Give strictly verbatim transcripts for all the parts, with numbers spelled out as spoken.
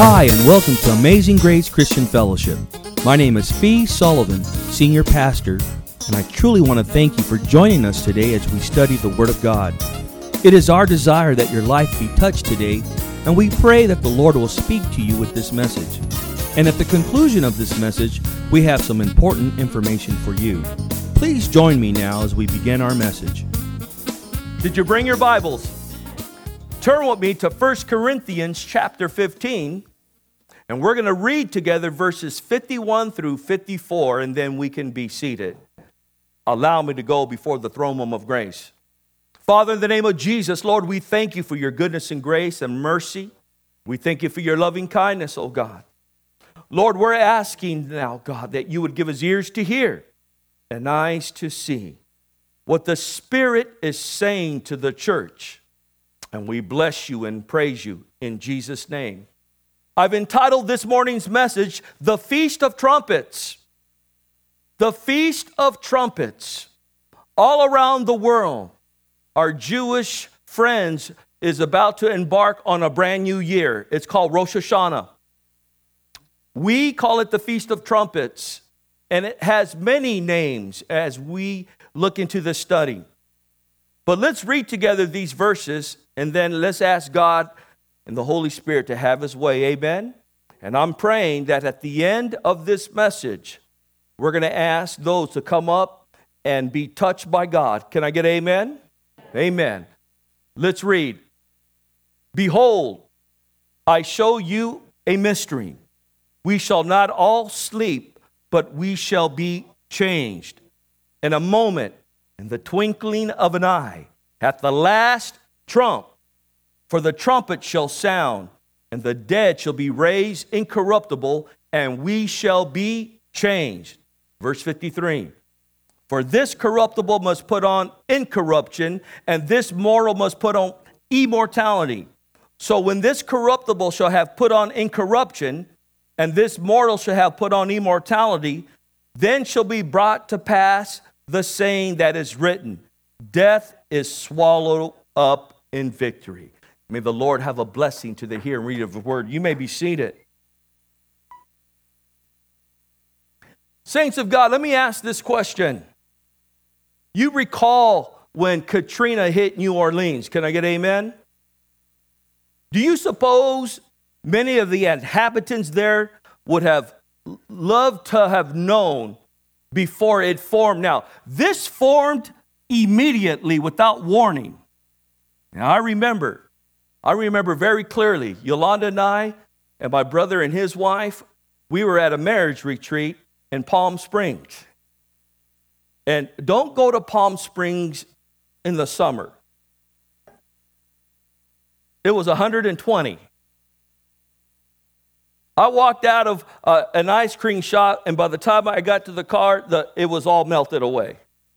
Hi, and welcome to Amazing Grace Christian Fellowship. My name is Fee Sullivan, Senior Pastor, and I truly want to thank you for joining us today as we study the Word of God. It is our desire that your life be touched today, and we pray that the Lord will speak to you with this message. And at the conclusion of this message, we have some important information for you. Please join me now as we begin our message. Did you bring your Bibles? Turn with me to First Corinthians chapter fifteen, and we're going to read together verses fifty-one through fifty-four, and then we can be seated. Allow me to go before the throne room of grace. Father, in the name of Jesus, Lord, we thank you for your goodness and grace and mercy. We thank you for your loving kindness, oh God. Lord, we're asking now, God, that you would give us ears to hear and eyes to see what the Spirit is saying to the church. And we bless you and praise you in Jesus' name. I've entitled this morning's message, The Feast of Trumpets. The Feast of Trumpets. All around the world, our Jewish friends is about to embark on a brand new year. It's called Rosh Hashanah. We call it the Feast of Trumpets, and it has many names as we look into the study. But let's read together these verses, and then let's ask God and the Holy Spirit to have his way. Amen? And I'm praying that at the end of this message, we're going to ask those to come up and be touched by God. Can I get amen? Amen. Let's read. Behold, I show you a mystery. We shall not all sleep, but we shall be changed. In a moment, in the twinkling of an eye, at the last trump, for the trumpet shall sound, and the dead shall be raised incorruptible, and we shall be changed. Verse fifty-three. For this corruptible must put on incorruption, and this mortal must put on immortality. So when this corruptible shall have put on incorruption, and this mortal shall have put on immortality, then shall be brought to pass the saying that is written, death is swallowed up in victory. May the Lord have a blessing to the hearer and reader of the word. You may be seated. Saints of God, let me ask this question. You recall when Katrina hit New Orleans. Can I get amen? Do you suppose many of the inhabitants there would have loved to have known before it formed? Now, this formed immediately without warning. Now, I remember, I remember very clearly, Yolanda and I and my brother and his wife, we were at a marriage retreat in Palm Springs. And don't go to Palm Springs in the summer. It was one hundred twenty. I walked out of uh, an ice cream shop, and by the time I got to the car, the, it was all melted away.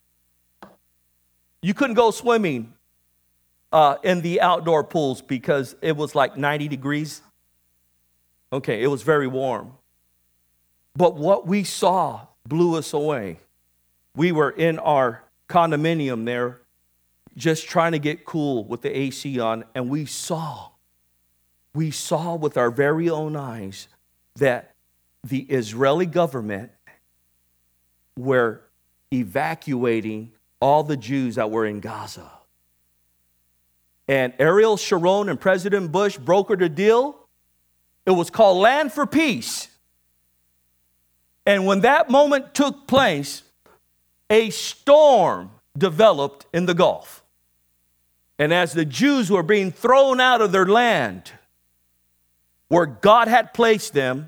You couldn't go swimming uh, in the outdoor pools because it was like ninety degrees. Okay, it was very warm. But what we saw blew us away. We were in our condominium there just trying to get cool with the A C on, and we saw We saw with our very own eyes that the Israeli government were evacuating all the Jews that were in Gaza. And Ariel Sharon and President Bush brokered a deal. It was called Land for Peace. And when that moment took place, a storm developed in the Gulf. And as the Jews were being thrown out of their land, where God had placed them,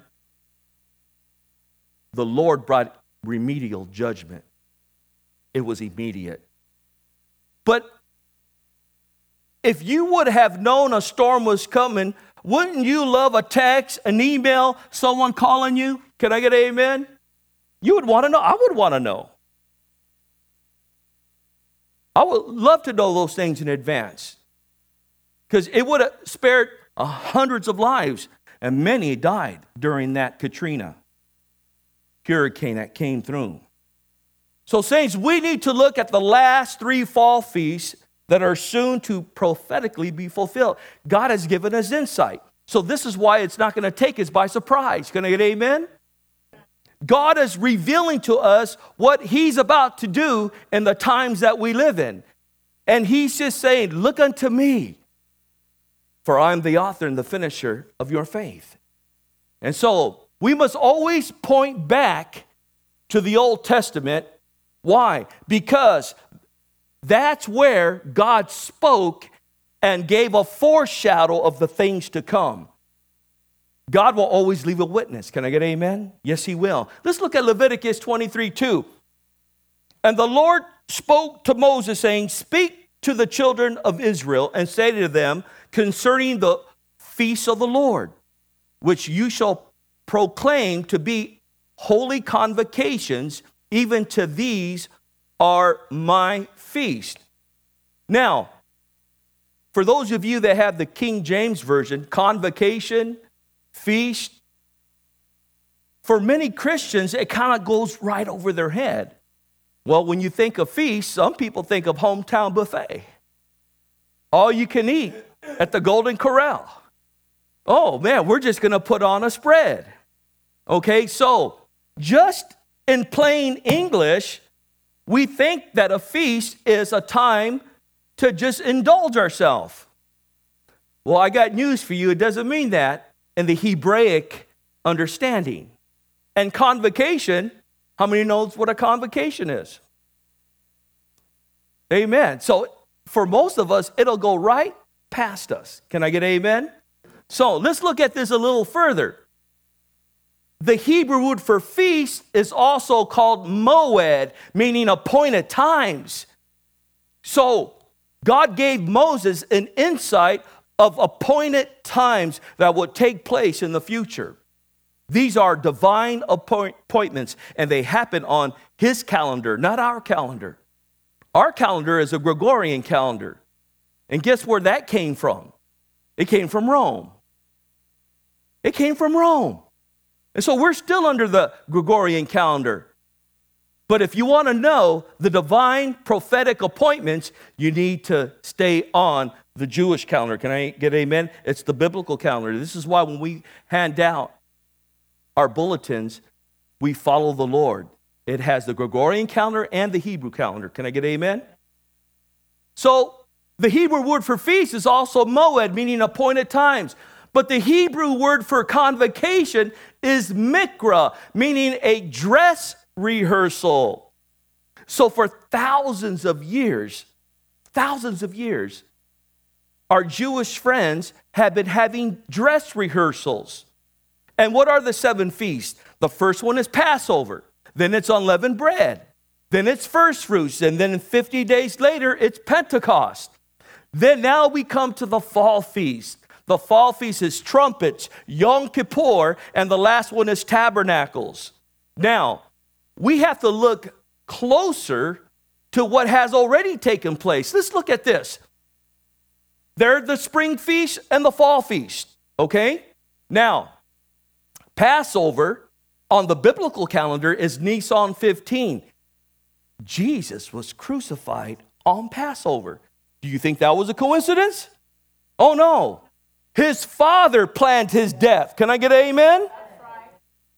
the Lord brought remedial judgment. It was immediate. But if you would have known a storm was coming, wouldn't you love a text, an email, someone calling you? Can I get an amen? You would want to know. I would want to know. I would love to know those things in advance, because it would have spared Uh, hundreds of lives, and many died during that Katrina hurricane that came through. So, saints, we need to look at the last three fall feasts that are soon to prophetically be fulfilled. God has given us insight. So this is why it's not going to take us by surprise. Can I get amen? God is revealing to us what he's about to do in the times that we live in. And he's just saying, look unto me, for I'm the author and the finisher of your faith. And so we must always point back to the Old Testament. Why? Because that's where God spoke and gave a foreshadow of the things to come. God will always leave a witness. Can I get amen? Yes, he will. Let's look at Leviticus twenty-three two. And the Lord spoke to Moses, saying, speak to the children of Israel and say to them concerning the feasts of the Lord, which you shall proclaim to be holy convocations, even to these are my feast. Now, for those of you that have the King James Version, convocation, feast, for many Christians, it kind of goes right over their head. Well, when you think of feast, some people think of hometown buffet. All you can eat at the Golden Corral. Oh, man, we're just going to put on a spread. Okay, so just in plain English, we think that a feast is a time to just indulge ourselves. Well, I got news for you. It doesn't mean that in the Hebraic understanding. And convocation, how many knows what a convocation is? Amen. So for most of us, it'll go right past us. Can I get amen? So let's look at this a little further. The Hebrew word for feast is also called moed, meaning appointed times. So God gave Moses an insight of appointed times that would take place in the future. These are divine appointments, and they happen on his calendar, not our calendar. Our calendar is a Gregorian calendar. And guess where that came from? It came from Rome. It came from Rome. And so we're still under the Gregorian calendar. But if you want to know the divine prophetic appointments, you need to stay on the Jewish calendar. Can I get amen? It's the biblical calendar. This is why when we hand out our bulletins, we follow the Lord. It has the Gregorian calendar and the Hebrew calendar. Can I get amen? So the Hebrew word for feast is also moed, meaning appointed times. But the Hebrew word for convocation is mikra, meaning a dress rehearsal. So for thousands of years, thousands of years, our Jewish friends have been having dress rehearsals. And what are the seven feasts? The first one is Passover. Then it's unleavened bread. Then it's first fruits. And then fifty days later, it's Pentecost. Then now we come to the fall feast. The fall feast is trumpets, Yom Kippur, and the last one is tabernacles. Now, we have to look closer to what has already taken place. Let's look at this. They're the spring feast and the fall feast, okay? Now, Passover on the biblical calendar is Nisan fifteen. Jesus was crucified on Passover. Do you think that was a coincidence? Oh, no. His Father planned his death. Can I get an amen? That's right.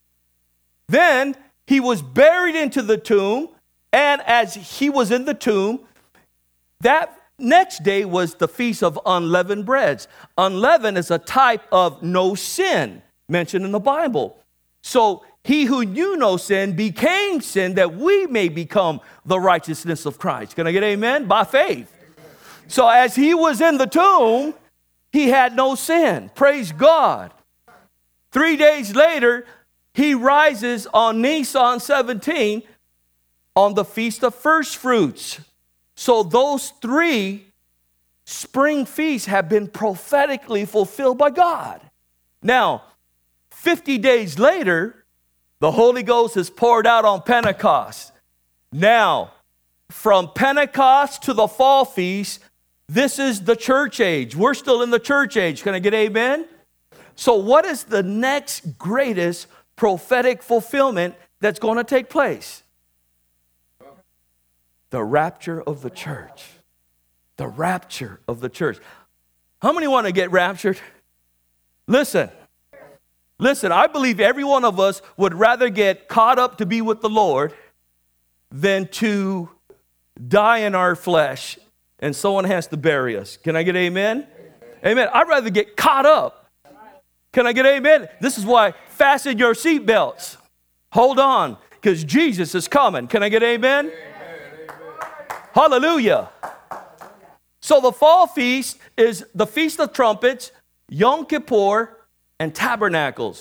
Then he was buried into the tomb, and as he was in the tomb, that next day was the Feast of Unleavened Breads. Unleavened is a type of no sin mentioned in the Bible. So he who knew no sin became sin that we may become the righteousness of Christ. Can I get amen? By faith. So as he was in the tomb, he had no sin. Praise God. Three days later, he rises on Nisan seventeen on the Feast of First Fruits. So those three spring feasts have been prophetically fulfilled by God. Now, fifty days later, the Holy Ghost is poured out on Pentecost. Now, from Pentecost to the fall feast, this is the church age. We're still in the church age. Can I get amen? So what is the next greatest prophetic fulfillment that's going to take place? The rapture of the church. The rapture of the church. How many want to get raptured? Listen, listen, I believe every one of us would rather get caught up to be with the Lord than to die in our flesh and someone has to bury us. Can I get amen? Amen. I'd rather get caught up. Can I get amen? This is why fasten your seatbelts. Hold on, because Jesus is coming. Can I get amen? Amen, amen? Hallelujah. So the fall feast is the Feast of Trumpets, Yom Kippur, and Tabernacles.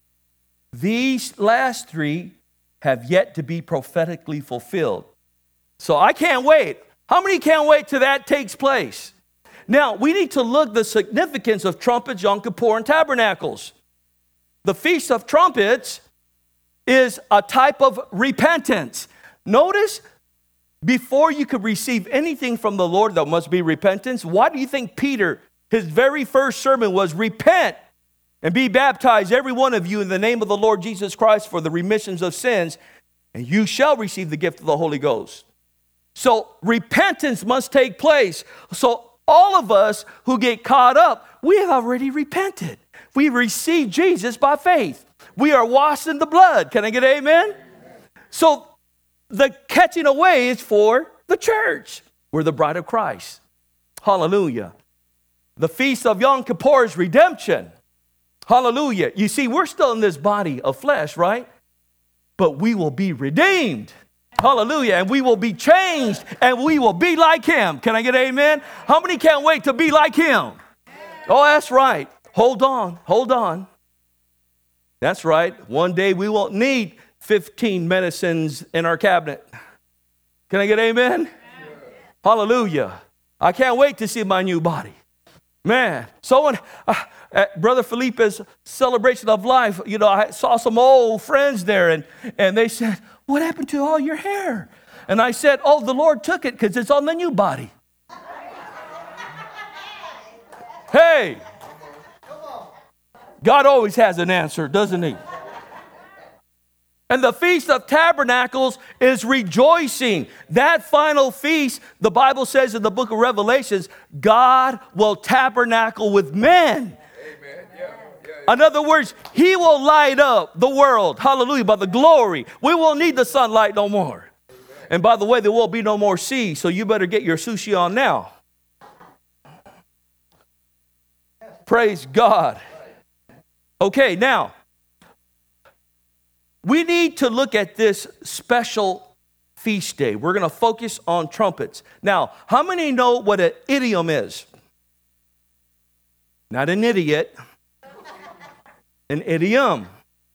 These last three have yet to be prophetically fulfilled. So I can't wait. How many can't wait till that takes place? Now, we need to look the significance of trumpets, Yom Kippur, and Tabernacles. The Feast of Trumpets is a type of repentance. Notice, before you could receive anything from the Lord, there must be repentance. Why do you think Peter, his very first sermon was, repent and be baptized, every one of you, in the name of the Lord Jesus Christ for the remissions of sins, and you shall receive the gift of the Holy Ghost. So repentance must take place. So all of us who get caught up, we have already repented. We received Jesus by faith. We are washed in the blood. Can I get amen? Amen. So the catching away is for the church. We're the bride of Christ. Hallelujah. The Feast of Yom Kippur is redemption. Hallelujah. You see, we're still in this body of flesh, right? But we will be redeemed. Hallelujah. And we will be changed and we will be like him. Can I get amen? How many can't wait to be like him? Oh, that's right. Hold on. Hold on. That's right. One day we won't need fifteen medicines in our cabinet. Can I get amen? Amen? Hallelujah. I can't wait to see my new body. Man, someone, uh, at Brother Felipe's celebration of life, you know, I saw some old friends there and, and they said, what happened to all your hair? And I said, oh, the Lord took it because it's on the new body. Hey, God always has an answer, doesn't he? And the Feast of Tabernacles is rejoicing. That final feast, the Bible says in the book of Revelations, God will tabernacle with men. Amen. Yeah, yeah. In other words, he will light up the world, hallelujah, by the glory. We won't need the sunlight no more. Amen. And by the way, there will be no more sea, so you better get your sushi on now. Praise God. Okay, now, we need to look at this special feast day. We're going to focus on trumpets. Now, how many know what an idiom is? Not an idiot. An idiom.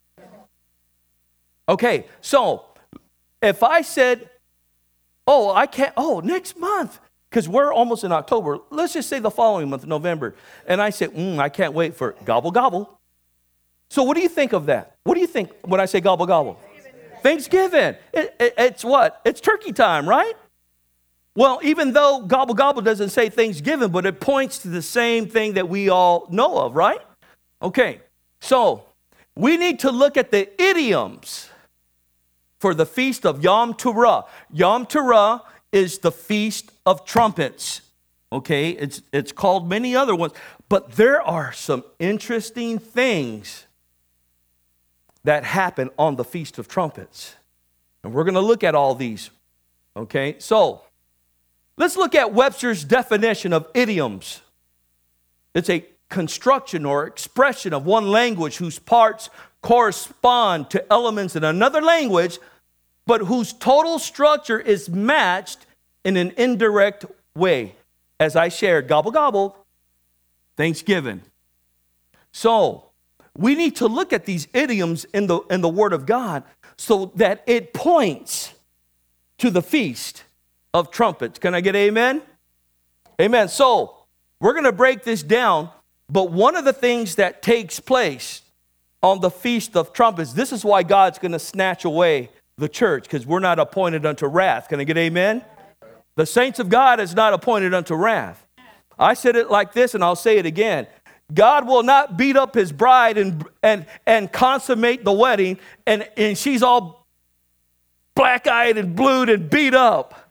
Okay, so if I said, oh, I can't, oh, next month, because we're almost in October. Let's just say the following month, November. And I said, mm, I can't wait for gobble, gobble. So what do you think of that? What do you think when I say gobble, gobble? Thanksgiving. It, it, it's what? It's turkey time, right? Well, even though gobble, gobble doesn't say Thanksgiving, but it points to the same thing that we all know of, right? Okay, so we need to look at the idioms for the Feast of Yom Teruah. Yom Teruah is the Feast of Trumpets. Okay, it's, it's called many other ones, but there are some interesting things that happen on the Feast of Trumpets. And we're going to look at all these. Okay, so let's look at Webster's definition of idioms. It's a construction or expression of one language whose parts correspond to elements in another language, but whose total structure is matched in an indirect way. As I shared, gobble, gobble, Thanksgiving. So we need to look at these idioms in the, in the Word of God so that it points to the Feast of Trumpets. Can I get amen? Amen. So we're going to break this down, but one of the things that takes place on the Feast of Trumpets, this is why God's going to snatch away the church, because we're not appointed unto wrath. Can I get amen? The saints of God is not appointed unto wrath. I said it like this, and I'll say it again. God will not beat up his bride and, and, and consummate the wedding, and, and she's all black-eyed and blued and beat up.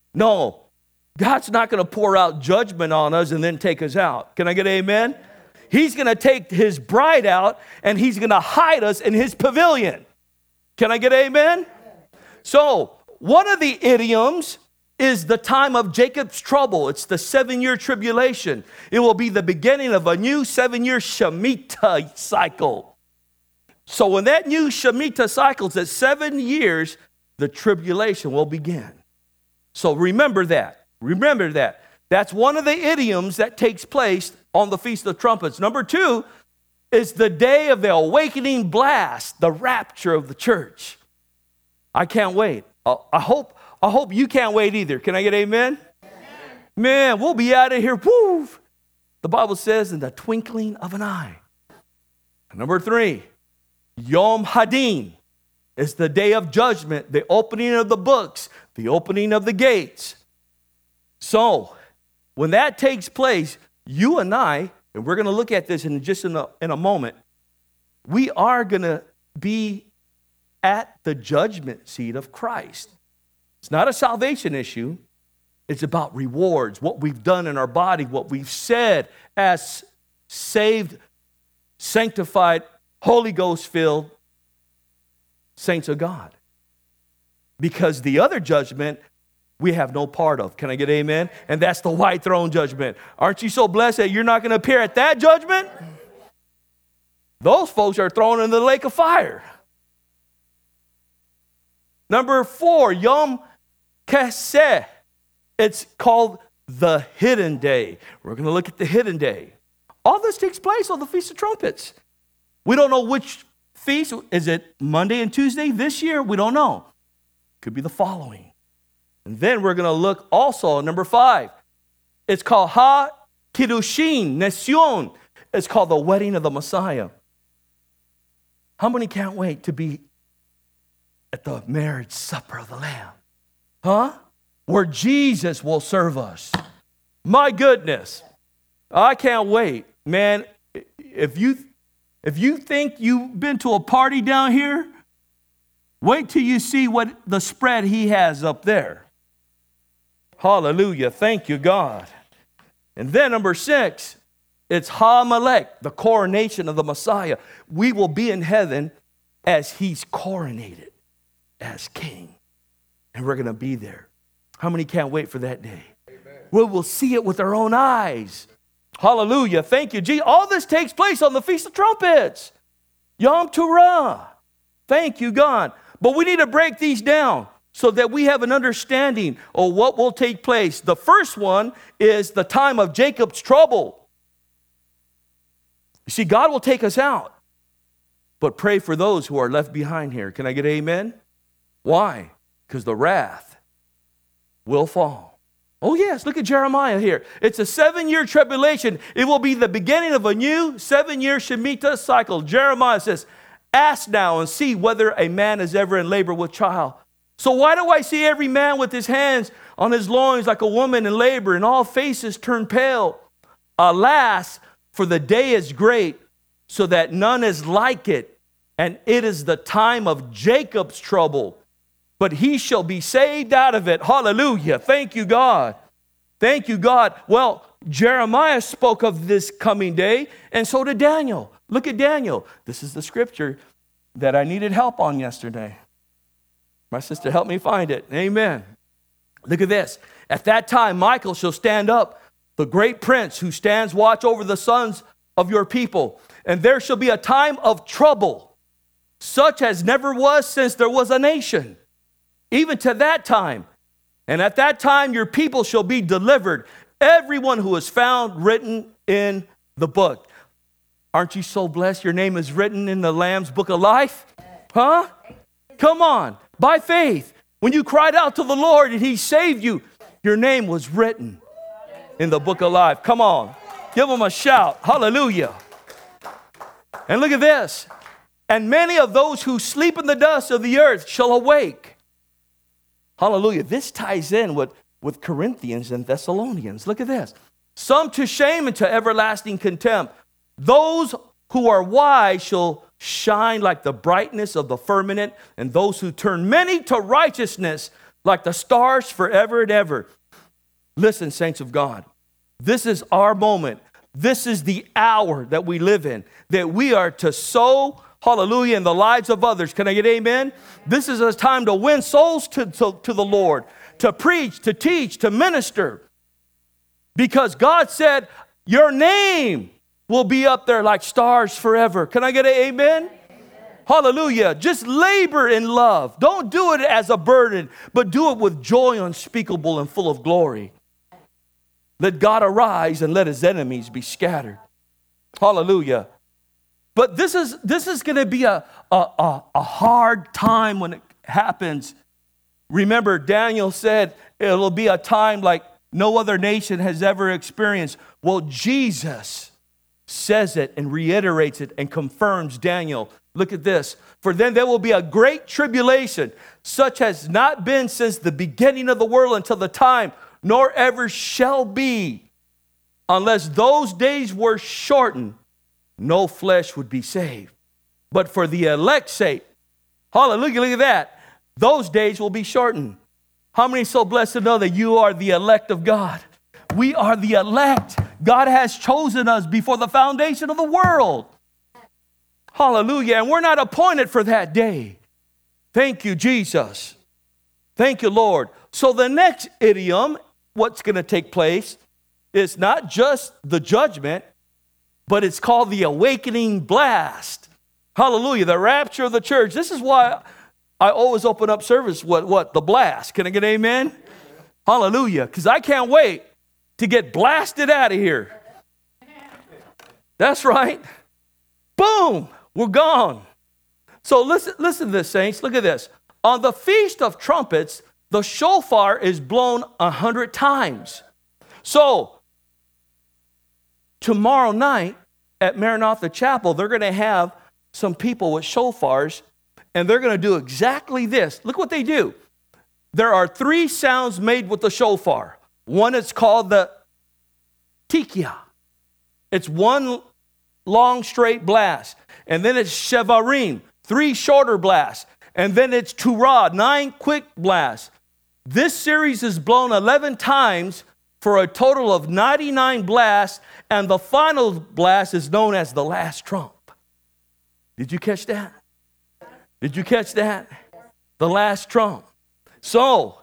No, God's not going to pour out judgment on us and then take us out. Can I get amen? He's going to take his bride out and he's going to hide us in his pavilion. Can I get amen? So one of the idioms is the time of Jacob's trouble. It's the seven-year tribulation. It will be the beginning of a new seven-year Shemitah cycle. So when that new Shemitah cycle is at seven years, the tribulation will begin. So remember that. Remember that. That's one of the idioms that takes place on the Feast of Trumpets. Number two is the day of the awakening blast, the rapture of the church. I can't wait. I hope, I hope you can't wait either. Can I get amen? Amen. Man, we'll be out of here. Woo! The Bible says in the twinkling of an eye. Number three, Yom Hadin is the day of judgment, the opening of the books, the opening of the gates. So, when that takes place, you and I, and we're going to look at this in just in a, in a moment, we are going to be at the judgment seat of Christ. It's not a salvation issue. It's about rewards, what we've done in our body, what we've said as saved, sanctified, Holy Ghost-filled saints of God. Because the other judgment we have no part of. Can I get amen? And that's the white throne judgment. Aren't you so blessed that you're not going to appear at that judgment? Those folks are thrown in the lake of fire. Number four, Yom Kippur. It's called the hidden day. We're going to look at the hidden day. All this takes place on the Feast of Trumpets. We don't know which feast. Is it Monday and Tuesday this year? We don't know. Could be the following. And then we're going to look also at number five. It's called Ha Kiddushin Nation. It's called the wedding of the Messiah. How many can't wait to be at the marriage supper of the Lamb? Huh? Where Jesus will serve us. My goodness. I can't wait. Man, if you, if you think you've been to a party down here, wait till you see what the spread he has up there. Hallelujah. Thank you, God. And then number six, it's Ha-Melech, the coronation of the Messiah. We will be in heaven as he's coronated as king. And we're going to be there. How many can't wait for that day? Amen. We will see it with our own eyes. Hallelujah. Thank you, Jesus. All this takes place on the Feast of Trumpets. Yom Teruah. Thank you, God. But we need to break these down so that we have an understanding of what will take place. The first one is the time of Jacob's trouble. You see, God will take us out. But pray for those who are left behind here. Can I get amen? Why? Because the wrath will fall. Oh yes, look at Jeremiah here. It's a seven-year tribulation. It will be the beginning of a new seven-year Shemitah cycle. Jeremiah says, ask now and see whether a man is ever in labor with child. So why do I see every man with his hands on his loins like a woman in labor, and all faces turn pale? Alas, for the day is great, so that none is like it, and it is the time of Jacob's trouble. But he shall be saved out of it. Hallelujah. Thank you, God. Thank you, God. Well, Jeremiah spoke of this coming day, and so did Daniel. Look at Daniel. This is the scripture that I needed help on yesterday. My sister helped me find it. Amen. Look at this. At that time, Michael shall stand up, the great prince who stands watch over the sons of your people. And there shall be a time of trouble, such as never was since there was a nation, even to that time. And at that time, your people shall be delivered, everyone who is found written in the book. Aren't you so blessed? Your name is written in the Lamb's book of life. Huh? Come on. By faith, when you cried out to the Lord and he saved you, your name was written in the book of life. Come on. Give him a shout. Hallelujah. And look at this. And many of those who sleep in the dust of the earth shall awake. Hallelujah. This ties in with, with Corinthians and Thessalonians. Look at this. Some to shame and to everlasting contempt. Those who are wise shall shine like the brightness of the firmament, and those who turn many to righteousness like the stars forever and ever. Listen, saints of God, this is our moment. this is the hour that we live in, that we are to sow, hallelujah, in the lives of others. Can I get amen? This is a time to win souls to, to, to the Lord, to preach, to teach, to minister. Because God said, your name will be up there like stars forever. Can I get an amen? Amen? Hallelujah. Just labor in love. Don't do it as a burden, but do it with joy unspeakable and full of glory. Let God arise and let his enemies be scattered. Hallelujah. But this is this is going to be a, a, a, a hard time when it happens. Remember, Daniel said it'll be a time like no other nation has ever experienced. Well, Jesus says it and reiterates it and confirms Daniel. Look at this. For then there will be a great tribulation, such as not been since the beginning of the world until the time, nor ever shall be, unless those days were shortened, no flesh would be saved. But for the elect's sake, hallelujah, look at that, those days will be shortened. How many so blessed to know that you are the elect of God? We are the elect. God has chosen us before the foundation of the world. Hallelujah. And we're not appointed for that day. Thank you, Jesus. Thank you, Lord. So the next idiom, what's going to take place, is not just the judgment, but it's called the awakening blast. Hallelujah. The rapture of the church. This is why I always open up service with what? The blast. Can I get amen? Hallelujah. Because I can't wait to get blasted out of here. That's right. Boom. We're gone. So listen, listen to this, saints. Look at this. On the Feast of Trumpets, the shofar is blown a hundred times. So tomorrow night at Maranatha Chapel, they're going to have some people with shofars, and they're going to do exactly this. Look what they do. There are three sounds made with the shofar. One is called the tikia. It's one long straight blast. And then it's shevarim, three shorter blasts. And then it's turah, nine quick blasts. This series is blown eleven times for a total of ninety-nine blasts. And the final blast is known as the last trump. Did you catch that? Did you catch that? The last trump. So,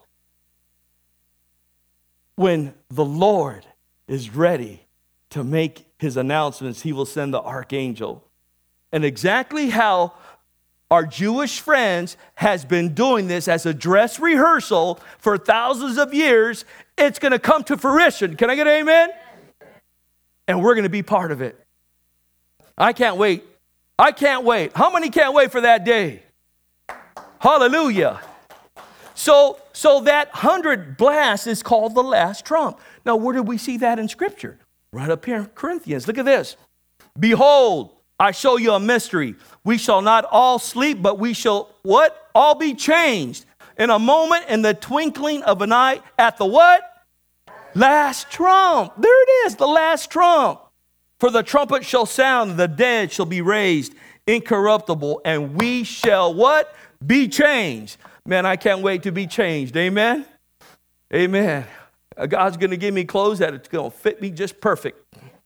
when the Lord is ready to make his announcements, he will send the archangel. And exactly how our Jewish friends has been doing this as a dress rehearsal for thousands of years, it's going to come to fruition. Can I get an amen? And we're going to be part of it. I can't wait. I can't wait. How many can't wait for that day? Hallelujah. So, so that hundred blast is called the last trump. Now, where did we see that in Scripture? Right up here in Corinthians. Look at this. Behold, I show you a mystery. We shall not all sleep, but we shall, what? All be changed. In a moment, in the twinkling of an eye, at the what? Last trump. There it is, the last trump. For the trumpet shall sound, the dead shall be raised, incorruptible, and we shall what? Be changed. Man, I can't wait to be changed. Amen? Amen. God's going to give me clothes that it's going to fit me just perfect.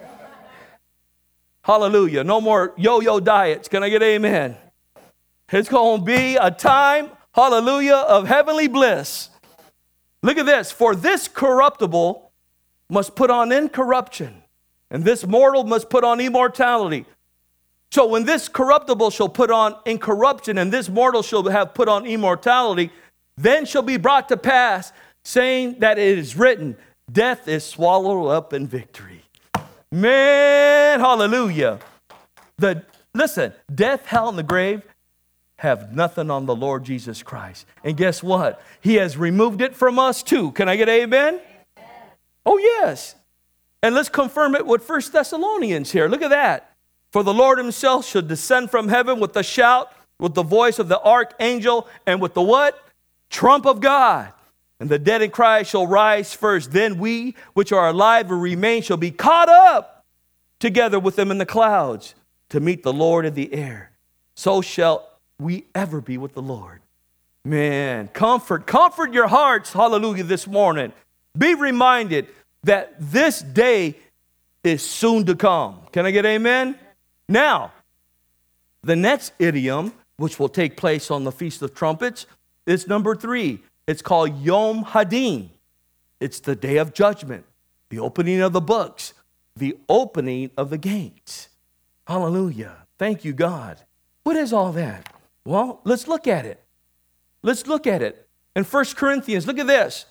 Hallelujah. No more yo-yo diets. Can I get amen? It's going to be a time, hallelujah, of heavenly bliss. Look at this. For this corruptible must put on incorruption, and this mortal must put on immortality. So when this corruptible shall put on incorruption, and this mortal shall have put on immortality, then shall be brought to pass, saying that it is written, death is swallowed up in victory. Man, hallelujah. The, listen, death, hell, and the grave have nothing on the Lord Jesus Christ. And guess what? He has removed it from us too. Can I get amen? Amen. Oh, yes. And let's confirm it with First Thessalonians here. Look at that. For the Lord himself shall descend from heaven with a shout, with the voice of the archangel, and with the what? Trump of God. And the dead in Christ shall rise first. Then we, which are alive and remain, shall be caught up together with them in the clouds to meet the Lord in the air. So shall we ever be with the Lord. Man, comfort, comfort your hearts, hallelujah, this morning. Be reminded that this day is soon to come. Can I get amen? Now, the next idiom, which will take place on the Feast of Trumpets, is number three. It's called Yom Hadin. It's the day of judgment, the opening of the books, the opening of the gates. Hallelujah. Thank you, God. What is all that? Well, let's look at it. Let's look at it. In First Corinthians, look at this.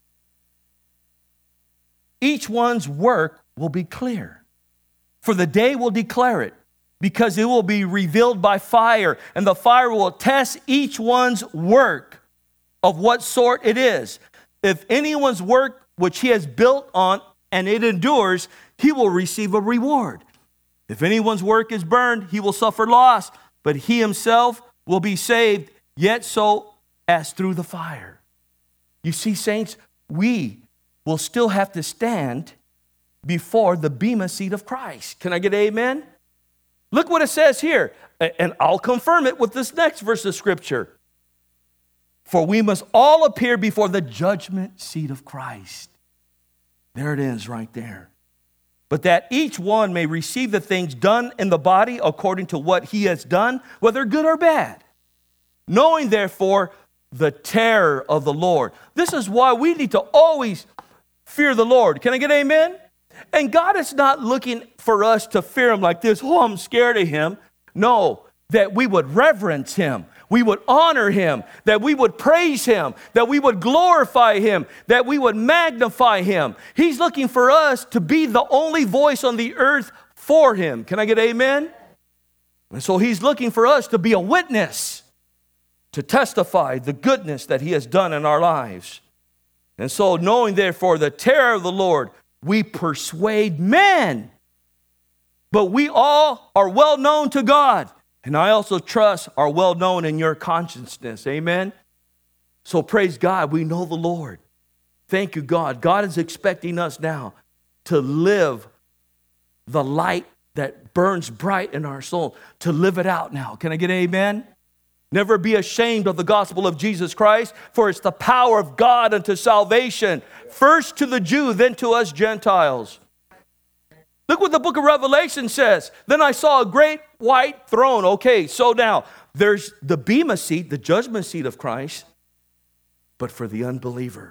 Each one's work will be clear, for the day will declare it, because it will be revealed by fire, and the fire will test each one's work of what sort it is. If anyone's work which he has built on and it endures, he will receive a reward. If anyone's work is burned, he will suffer loss, but he himself will be saved, yet so as through the fire. You see, saints, we will still have to stand before the bema seat of Christ. Can I get amen? Look what it says here, and I'll confirm it with this next verse of Scripture. For we must all appear before the judgment seat of Christ. There it is right there. But that each one may receive the things done in the body according to what he has done, whether good or bad. Knowing, therefore, the terror of the Lord. This is why we need to always fear the Lord. Can I get amen? And God is not looking for us to fear him like this. Oh, I'm scared of him. No, that we would reverence him. We would honor him, that we would praise him, that we would glorify him, that we would magnify him. He's looking for us to be the only voice on the earth for him. Can I get amen? And so he's looking for us to be a witness, to testify the goodness that he has done in our lives. And so knowing therefore the terror of the Lord, we persuade men, but we all are well known to God. And I also trust are well known in your consciousness. Amen? So praise God, we know the Lord. Thank you, God. God is expecting us now to live the light that burns bright in our soul, to live it out now. Can I get an amen? Never be ashamed of the gospel of Jesus Christ, for it's the power of God unto salvation, first to the Jew, then to us Gentiles. Look what the book of Revelation says. Then I saw a great white throne. Okay, so now there's the bema seat, the judgment seat of Christ, but for the unbeliever.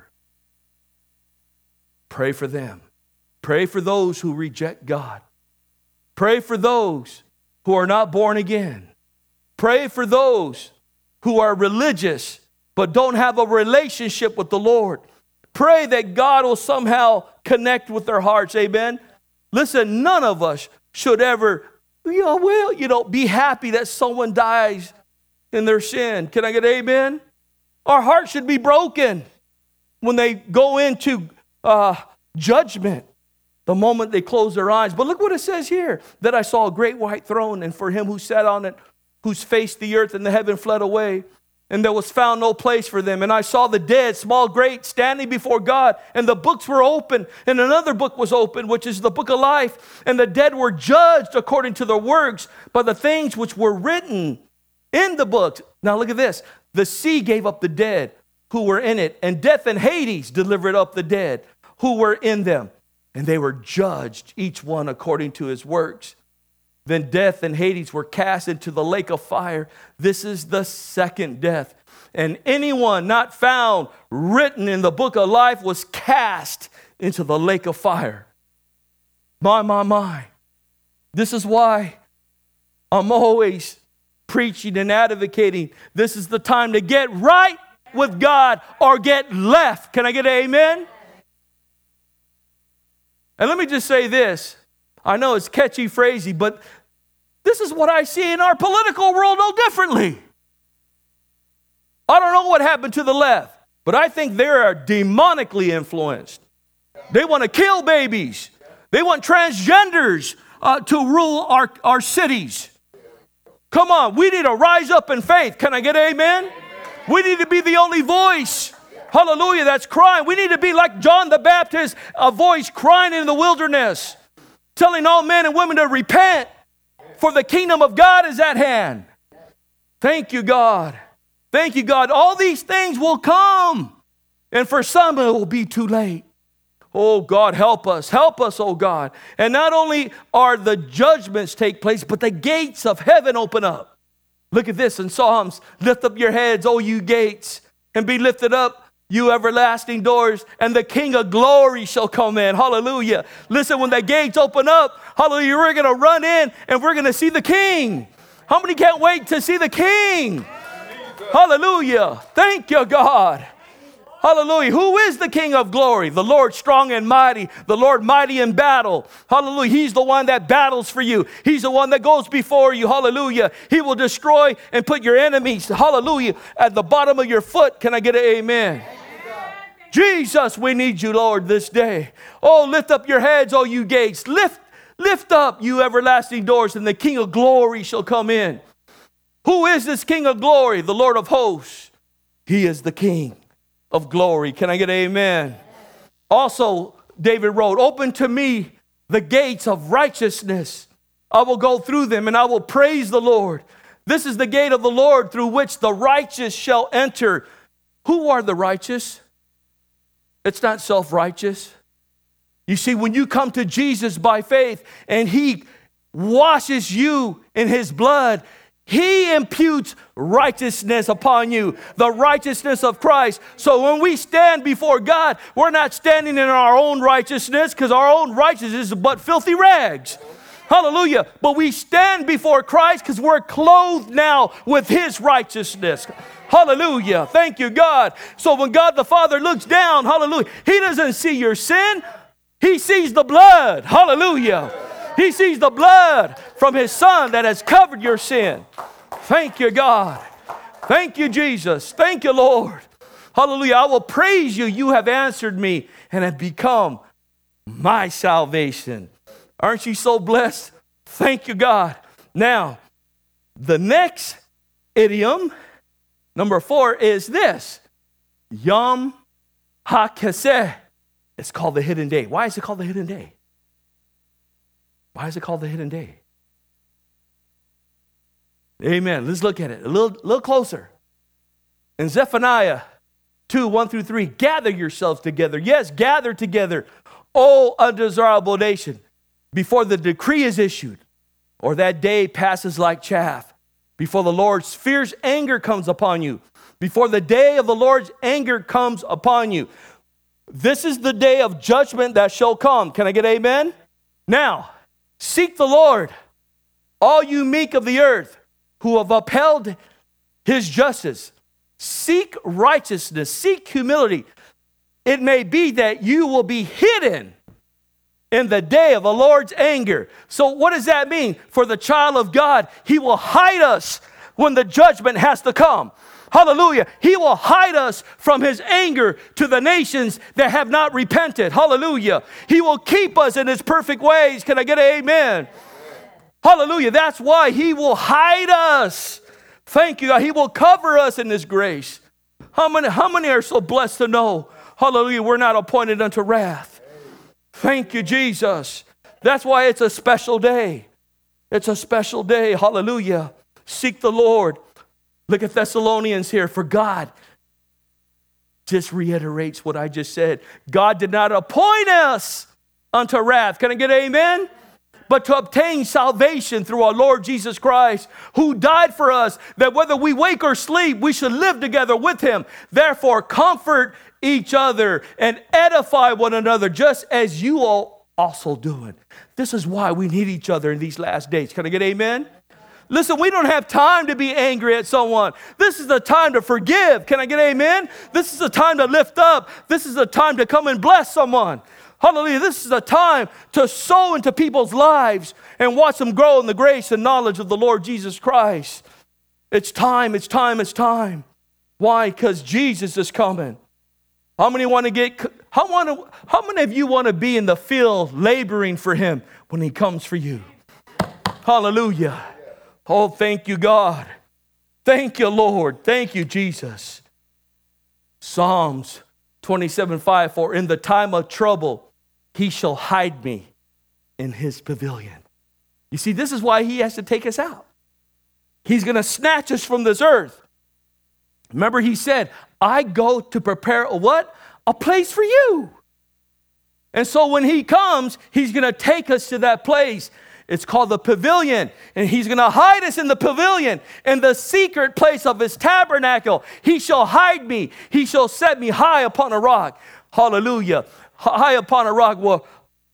Pray for them. Pray for those who reject God. Pray for those who are not born again. Pray for those who are religious but don't have a relationship with the Lord. Pray that God will somehow connect with their hearts. Amen. Listen, none of us should ever, you know, well, you know, be happy that someone dies in their sin. Can I get amen? Our heart should be broken when they go into uh, judgment the moment they close their eyes. But look what it says here, that I saw a great white throne, and for him who sat on it, whose face the earth and the heaven fled away, and there was found no place for them. And I saw the dead, small, great, standing before God, and the books were open, and another book was open, which is the book of life. And the dead were judged according to their works by the things which were written in the books. Now look at this. The sea gave up the dead who were in it, and death and Hades delivered up the dead who were in them. And they were judged, each one according to his works. Then death and Hades were cast into the lake of fire. This is the second death. And anyone not found written in the book of life was cast into the lake of fire. My, my, my. This is why I'm always preaching and advocating. This is the time to get right with God or get left. Can I get an amen? And let me just say this. I know it's catchy, phrasey, but this is what I see in our political world no differently. I don't know what happened to the left, but I think they are demonically influenced. They want to kill babies. They want transgenders uh, to rule our, our cities. Come on, we need to rise up in faith. Can I get an amen? Amen? We need to be the only voice. Hallelujah, that's crying. We need to be like John the Baptist, a voice crying in the wilderness, telling all men and women to repent, for the kingdom of God is at hand. Thank you, God. Thank you, God. All these things will come, and for some it will be too late. Oh, God, help us. Help us, oh, God. And not only are the judgments take place, but the gates of heaven open up. Look at this in Psalms. Lift up your heads, O you gates, and be lifted up, you everlasting doors, and the King of glory shall come in. Hallelujah. Listen, when the gates open up, hallelujah, we're going to run in and we're going to see the King. How many can't wait to see the King? Hallelujah. Thank you, God. Hallelujah. Who is the King of glory? The Lord strong and mighty, the Lord mighty in battle. Hallelujah. He's the one that battles for you. He's the one that goes before you. Hallelujah. He will destroy and put your enemies, hallelujah, at the bottom of your foot. Can I get an amen? Amen. Jesus, we need you, Lord, this day. Oh, lift up your heads, oh, you gates. Lift, lift up, you everlasting doors, and the King of glory shall come in. Who is this King of glory? The Lord of hosts. He is the King of glory. Can I get an amen? Also, David wrote, open to me the gates of righteousness. I will go through them and I will praise the Lord. This is the gate of the Lord through which the righteous shall enter. Who are the righteous? It's not self-righteous. You see, when you come to Jesus by faith and he washes you in his blood, he imputes righteousness upon you, the righteousness of Christ. So when we stand before God, we're not standing in our own righteousness, because our own righteousness is but filthy rags. Hallelujah. But we stand before Christ because we're clothed now with his righteousness. Hallelujah. Thank you, God. So when God the Father looks down, hallelujah, he doesn't see your sin. He sees the blood. Hallelujah. He sees the blood from his Son that has covered your sin. Thank you, God. Thank you, Jesus. Thank you, Lord. Hallelujah. I will praise you. You have answered me and have become my salvation. Aren't you so blessed? Thank you, God. Now, the next idiom, number four, is this. Yom HaKeseh. It's called the hidden day. Why is it called the hidden day? Why is it called the hidden day? Amen. Let's look at it a little, little closer. In Zephaniah two, one through three, gather yourselves together. Yes, gather together, O undesirable nation, before the decree is issued, or that day passes like chaff, before the Lord's fierce anger comes upon you, before the day of the Lord's anger comes upon you. This is the day of judgment that shall come. Can I get amen? Now, seek the Lord, all you meek of the earth, who have upheld his justice. Seek righteousness, seek humility. It may be that you will be hidden in the day of the Lord's anger. So what does that mean? For the child of God, he will hide us when the judgment has to come. Hallelujah. He will hide us from his anger to the nations that have not repented. Hallelujah. He will keep us in his perfect ways. Can I get an amen? Hallelujah. That's why he will hide us. Thank you, God. He will cover us in his grace. How many, how many are so blessed to know, hallelujah, we're not appointed unto wrath? Thank you, Jesus. That's why it's a special day. It's a special day. Hallelujah. Seek the Lord. Look at Thessalonians here. For God just reiterates what I just said. God did not appoint us unto wrath. Can I get an amen? But to obtain salvation through our Lord Jesus Christ, who died for us, that whether we wake or sleep, we should live together with him. Therefore, comfort each other and edify one another, just as you all also doing. This is why we need each other in these last days. Can I get amen? Listen, we don't have time to be angry at someone. This is the time to forgive. Can I get amen? This is the time to lift up. This is the time to come and bless someone. Hallelujah. This is a time to sow into people's lives and watch them grow in the grace and knowledge of the Lord Jesus Christ. It's time, it's time, it's time. Why? Because Jesus is coming. How many want to get, how, want to, how many of you want to be in the field laboring for him when he comes for you? Hallelujah. Oh, thank you, God. Thank you, Lord. Thank you, Jesus. Psalms twenty-seven five, for in the time of trouble, he shall hide me in his pavilion. You see, this is why he has to take us out. He's going to snatch us from this earth. Remember, he said, I go to prepare a what? A place for you. And so when he comes, he's going to take us to that place. It's called the pavilion. And he's going to hide us in the pavilion, in the secret place of his tabernacle. He shall hide me. He shall set me high upon a rock. Hallelujah. High upon a rock. Well,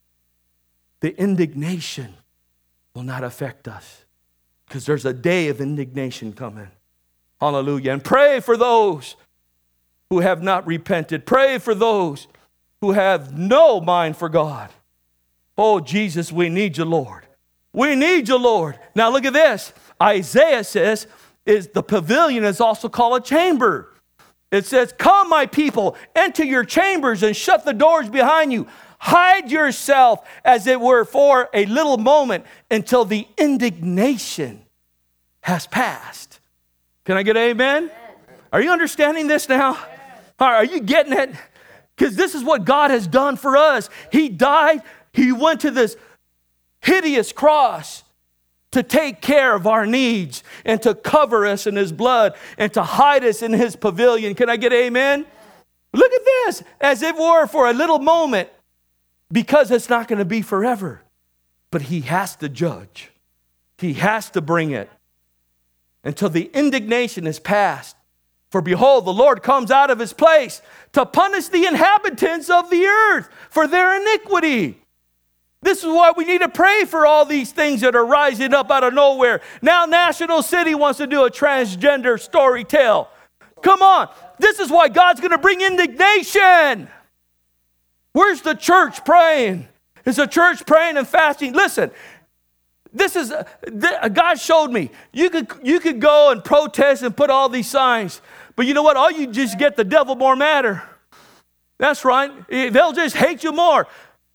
the indignation will not affect us, because there's a day of indignation coming. Hallelujah. And pray for those who have not repented. Pray for those who have no mind for God. Oh, Jesus, we need you, Lord. We need you, Lord. Now look at this. Isaiah says is the pavilion is also called a chamber. It says, come, my people, enter your chambers and shut the doors behind you. Hide yourself, as it were, for a little moment until the indignation has passed. Can I get an amen? Are you understanding this now? Are you getting it? Because this is what God has done for us. He died. He went to this hideous cross to take care of our needs and to cover us in his blood and to hide us in his pavilion. Can I get amen? Look at this. As it were, for a little moment, because it's not going to be forever. But he has to judge. He has to bring it until the indignation is past. For behold, the Lord comes out of his place to punish the inhabitants of the earth for their iniquity. This is why we need to pray for all these things that are rising up out of nowhere. Now National City wants to do a transgender story tale. Come on. This is why God's going to bring indignation. Where's the church praying? Is the church praying and fasting? Listen, this is, God showed me. You could, you could go and protest and put all these signs. But you know what? All you just get the devil more madder. That's right. They'll just hate you more.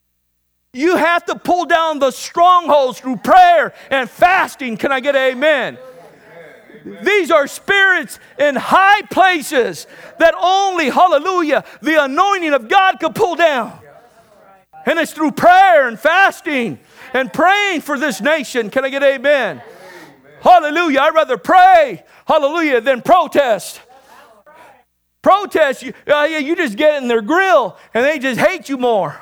You have to pull down the strongholds through prayer and fasting. Can I get an amen? Amen. These are spirits in high places that only, hallelujah, the anointing of God could pull down. And it's through prayer and fasting and praying for this nation. Can I get an amen? Amen. Hallelujah. I'd rather pray, hallelujah, than protest. Protest, you, uh, you just get in their grill and they just hate you more.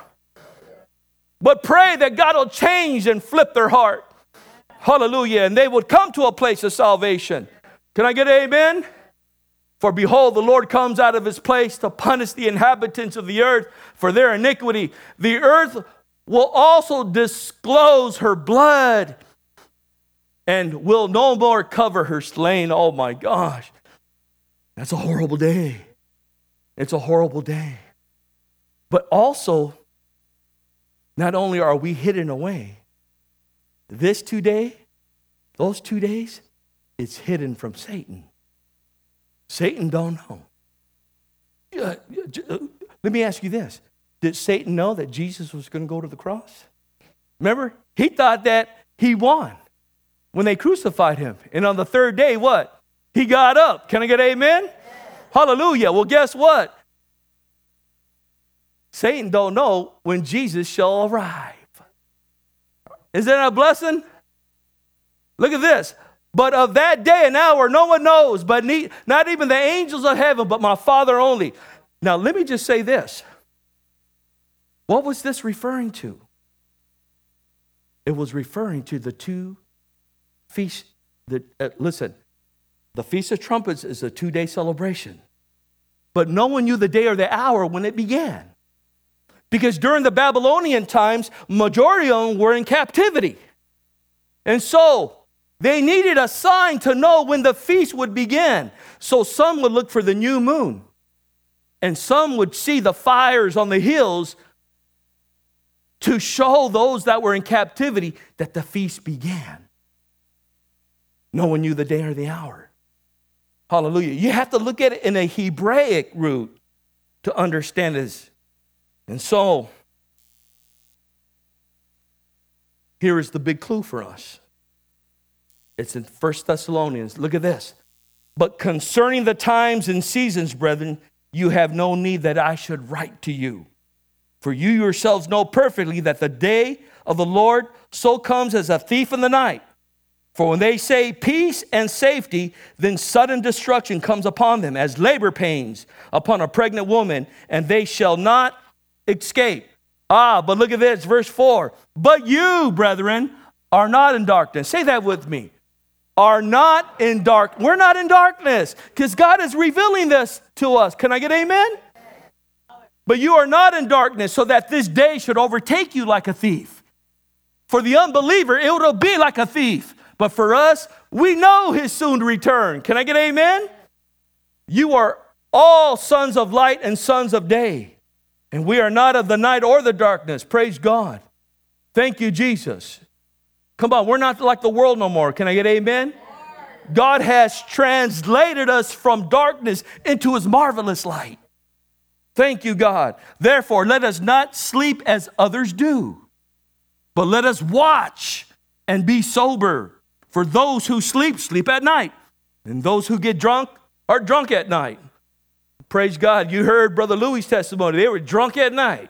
But pray that God will change and flip their heart. Hallelujah. And they would come to a place of salvation. Can I get an amen? For behold, the Lord comes out of his place to punish the inhabitants of the earth for their iniquity. The earth will also disclose her blood and will no more cover her slain. Oh my gosh. That's a horrible day. It's a horrible day. But also, not only are we hidden away, this two day, those two days, it's hidden from Satan. Satan don't know. Uh, let me ask you this. Did Satan know that Jesus was going to go to the cross? Remember, he thought that he won when they crucified him. And on the third day, what? He got up. Can I get amen? Yeah. Hallelujah. Well, guess what? Satan don't know when Jesus shall arrive. Is that a blessing? Look at this. But of that day and hour, no one knows, but ne- not even the angels of heaven, but my Father only. Now, let me just say this. What was this referring to? It was referring to the two feasts. That, uh, listen, the Feast of Trumpets is a two-day celebration. But no one knew the day or the hour when it began. Because during the Babylonian times, majority of them were in captivity. And so they needed a sign to know when the feast would begin. So some would look for the new moon. And some would see the fires on the hills to show those that were in captivity that the feast began. No one knew the day or the hour. Hallelujah. You have to look at it in a Hebraic root to understand this. And so, here is the big clue for us. It's in First Thessalonians. Look at this. But concerning the times and seasons, brethren, you have no need that I should write to you. For you yourselves know perfectly that the day of the Lord so comes as a thief in the night. For when they say peace and safety, then sudden destruction comes upon them as labor pains upon a pregnant woman, and they shall not escape. Ah, but look at this, verse four. But you, brethren, are not in darkness. Say that with me. Are not in dark. We're not in darkness because God is revealing this to us. Can I get amen? But you are not in darkness so that this day should overtake you like a thief. For the unbeliever, it will be like a thief. But for us, we know his soon return. Can I get amen? You are all sons of light and sons of day. And we are not of the night or the darkness. Praise God. Thank you, Jesus. Come on, we're not like the world no more. Can I get amen? God has translated us from darkness into his marvelous light. Thank you, God. Therefore, let us not sleep as others do, but let us watch and be sober. For those who sleep, sleep at night. And those who get drunk are drunk at night. Praise God. You heard Brother Louis' testimony. They were drunk at night.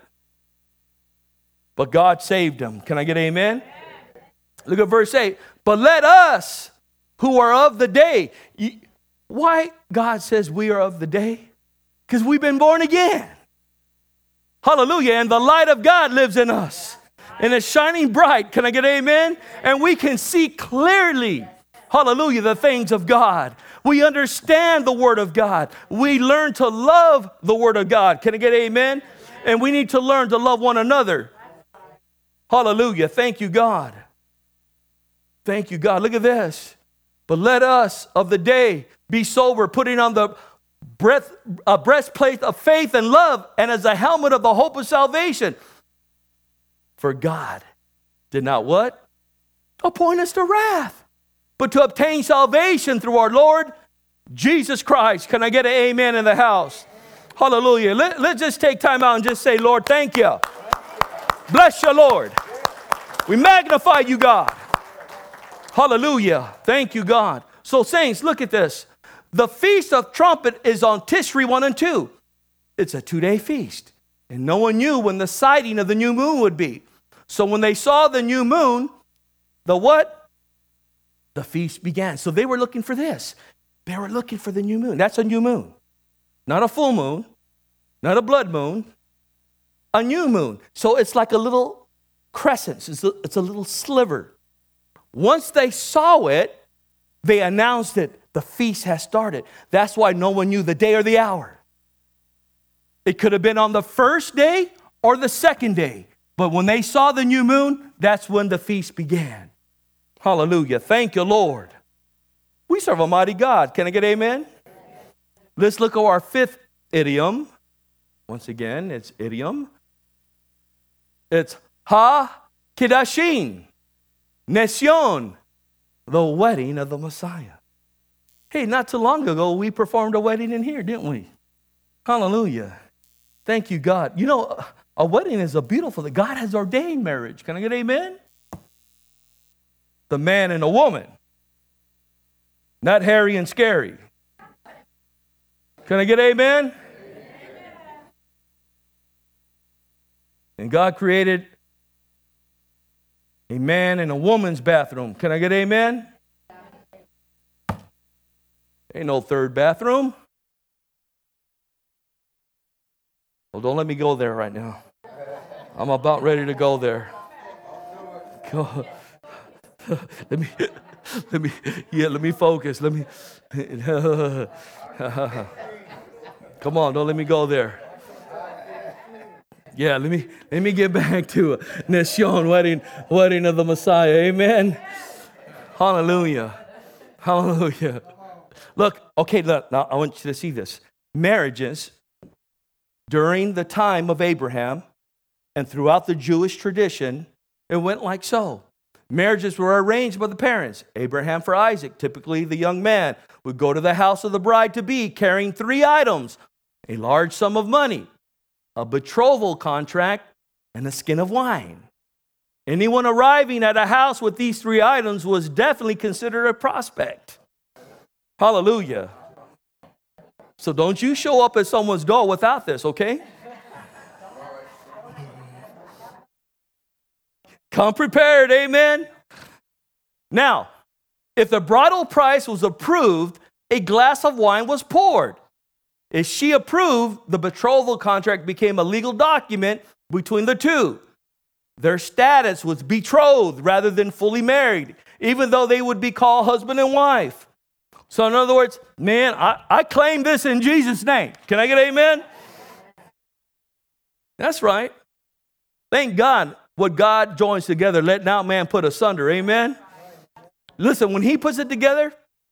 But God saved them. Can I get amen? Look at verse eight. But let us who are of the day. Why God says we are of the day? Because we've been born again. Hallelujah. And the light of God lives in us. And it's shining bright. Can I get amen? And we can see clearly, hallelujah, the things of God. We understand the Word of God. We learn to love the Word of God. Can I get amen? And we need to learn to love one another. Hallelujah. Thank you, God. Thank you, God. Look at this. But let us of the day be sober, putting on the breath, uh, breastplate of faith and love, and as a helmet of the hope of salvation. For God did not what? Appoint us to wrath, but to obtain salvation through our Lord Jesus Christ. Can I get an amen in the house? Hallelujah. Let, let's just take time out and just say, Lord, thank you. Bless you, Lord. We magnify you, God. Hallelujah. Thank you, God. So, saints, look at this. The Feast of Trumpet is on Tishri one and two. It's a two-day feast. And no one knew when the sighting of the new moon would be. So when they saw the new moon, the what? The feast began. So they were looking for this. They were looking for the new moon. That's a new moon. Not a full moon. Not a blood moon. A new moon. So it's like a little crescent. It's a, it's a little sliver. Once they saw it, they announced it. The feast has started. That's why no one knew the day or the hour. It could have been on the first day or the second day. But when they saw the new moon, that's when the feast began. Hallelujah. Thank you, Lord. We serve a mighty God. Can I get amen? Let's look at our fifth idiom. Once again, it's idiom. It's Ha-Kidashin. Nesyon. The wedding of the Messiah. Hey, not too long ago, we performed a wedding in here, didn't we? Hallelujah. Thank you, God. You know, a wedding is a beautiful thing. God has ordained marriage. Can I get amen? The man and a woman. Not hairy and scary. Can I get amen? Amen? And God created a man and a woman's bathroom. Can I get amen? Ain't no third bathroom. Well, don't let me go there right now. I'm about ready to go there. Go. Let me, let me, yeah, let me focus. Let me, come on, don't let me go there. Yeah, let me, let me get back to Nesyon, wedding, wedding of the Messiah. Amen. Hallelujah. Hallelujah. Look, okay, look, now I want you to see this. Marriages during the time of Abraham and throughout the Jewish tradition, it went like so. Marriages were arranged by the parents. Abraham for Isaac, typically the young man, would go to the house of the bride-to-be carrying three items, a large sum of money, a betrothal contract, and a skin of wine. Anyone arriving at a house with these three items was definitely considered a prospect. Hallelujah. So don't you show up at someone's door without this, okay? Come prepared, amen? Now, if the bridal price was approved, a glass of wine was poured. If she approved, the betrothal contract became a legal document between the two. Their status was betrothed rather than fully married, even though they would be called husband and wife. So in other words, man, I, I claim this in Jesus' name. Can I get amen? That's right. Thank God what God joins together, let not man put asunder. Amen? Listen, when he puts it together,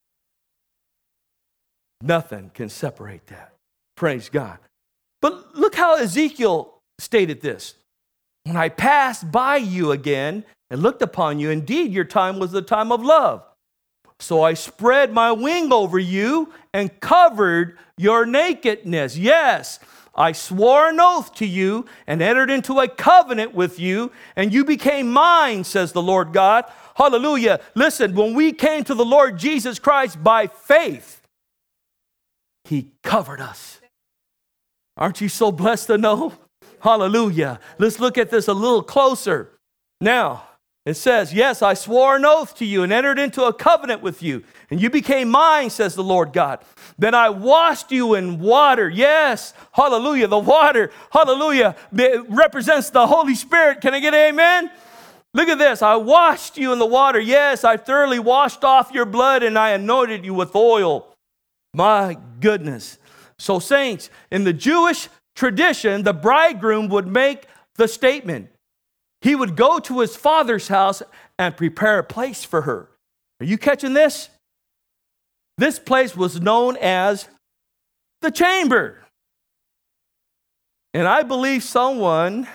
nothing can separate that. Praise God. But look how Ezekiel stated this. When I passed by you again and looked upon you, indeed your time was the time of love. So I spread my wing over you and covered your nakedness. Yes, I swore an oath to you and entered into a covenant with you, and you became mine, says the Lord God. Hallelujah. Listen, when we came to the Lord Jesus Christ by faith, he covered us. Aren't you so blessed to know? Hallelujah. Let's look at this a little closer. Now, it says, yes, I swore an oath to you and entered into a covenant with you, and you became mine, says the Lord God. Then I washed you in water. Yes, hallelujah. The water, hallelujah, represents the Holy Spirit. Can I get an amen? Look at this. I washed you in the water. Yes, I thoroughly washed off your blood, and I anointed you with oil. My goodness. So saints, in the Jewish tradition, the bridegroom would make the statement. He would go to his father's house and prepare a place for her. Are you catching this? This place was known as the chamber. And I believe someone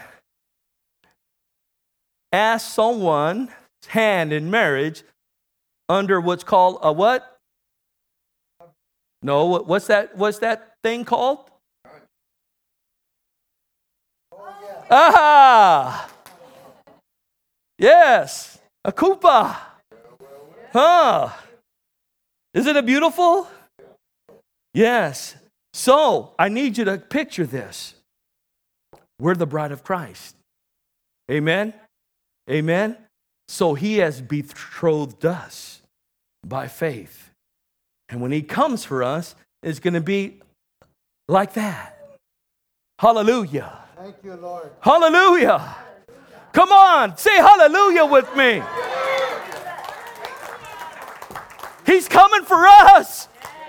asked someone's hand in marriage under what's called a what? No, what's that, what's that thing called? Ah! Yes, a kuppah. Huh? Isn't it beautiful? Yes. So, I need you to picture this. We're the bride of Christ. Amen? Amen? So, he has betrothed us by faith. And when he comes for us, it's going to be like that. Hallelujah. Thank you, Lord. Hallelujah. Come on, say hallelujah with me. He's coming for us.